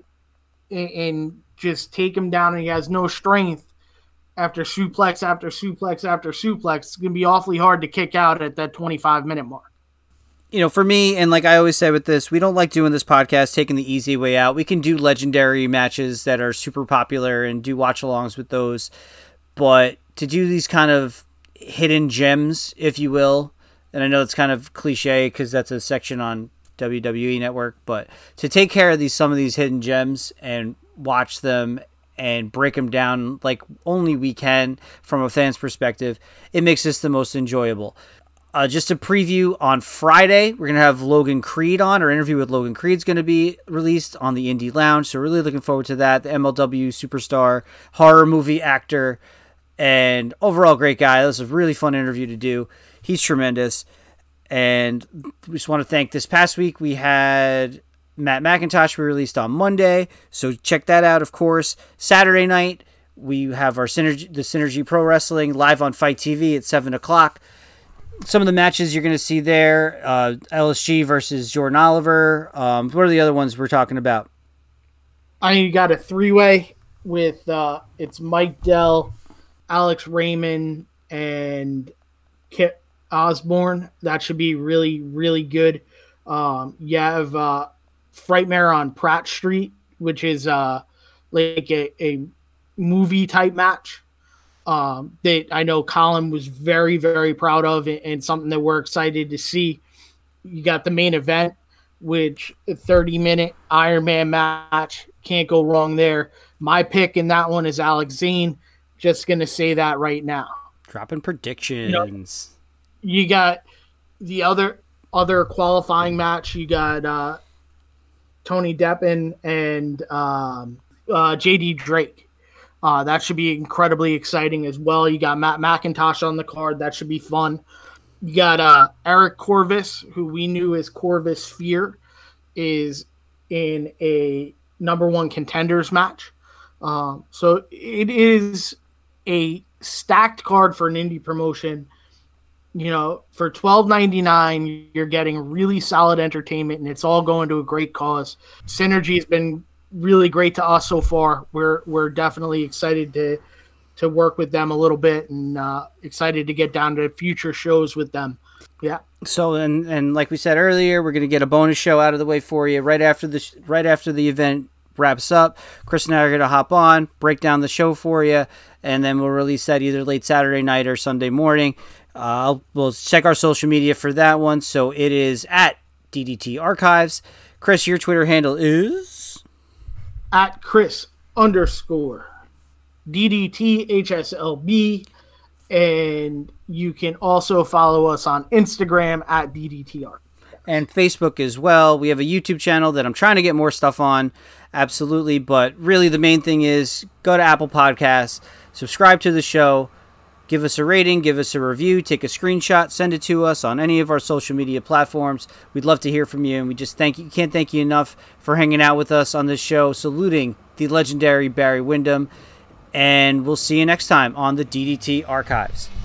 and just take him down and he has no strength after suplex after suplex after suplex, it's going to be awfully hard to kick out at that 25-minute mark. You know, for me, and like I always say with this, we don't like doing this podcast, taking the easy way out. We can do legendary matches that are super popular and do watch-alongs with those. But to do these kind of hidden gems, if you will, and I know it's kind of cliche because that's a section on WWE Network, but to take care of some of these hidden gems and watch them and break them down like only we can from a fan's perspective, it makes this the most enjoyable. Just a preview, on Friday, we're going to have Logan Creed on. Our interview with Logan Creed is going to be released on the Indie Lounge, so really looking forward to that. The MLW superstar, horror movie actor, and overall great guy. That was a really fun interview to do. He's tremendous. And we just want to thank, this past week we had Matt McIntosh, we released on Monday, so check that out, of course. Saturday night, we have our Synergy Pro Wrestling live on Fight TV at 7 o'clock. Some of the matches you're going to see there, LSG versus Jordan Oliver. What are the other ones we're talking about? You got a 3-way with it's Mike Dell, Alex Raymond, and Kit Osborne. That should be really, really good. You have Frightmare on Pratt Street, which is like a movie type match. That I know Colin was very, very proud of, and something that we're excited to see. You got the main event, which a 30-minute Iron Man match. Can't go wrong there. My pick in that one is Alex Zane. Just going to say that right now. Dropping predictions. You got the other qualifying match. You got Tony Deppen and JD Drake. That should be incredibly exciting as well. You got Matt McIntosh on the card. That should be fun. You got Eric Corvus, who we knew as Corvus Fear, is in a number 1 contenders match. So it is a stacked card for an indie promotion. You know, for $12.99, you're getting really solid entertainment, and it's all going to a great cause. Synergy has been really great to us so far. We're definitely excited to work with them a little bit, and excited to get down to future shows with them. Yeah. So and like we said earlier, we're going to get a bonus show out of the way for you right after the event wraps up. Chris and I are going to hop on, break down the show for you, and then we'll release that either late Saturday night or Sunday morning. We'll check our social media for that one. So it is at DDT Archives. Chris, your Twitter handle is at Chris_DDTHSLB, and you can also follow us on Instagram at DDTR. And Facebook as well. We have a YouTube channel that I'm trying to get more stuff on, absolutely, but really the main thing is go to Apple Podcasts, subscribe to the show, give us a rating, give us a review, take a screenshot, send it to us on any of our social media platforms. We'd love to hear from you, and we just can't thank you enough for hanging out with us on this show, saluting the legendary Barry Windham, and we'll see you next time on the DDT Archives.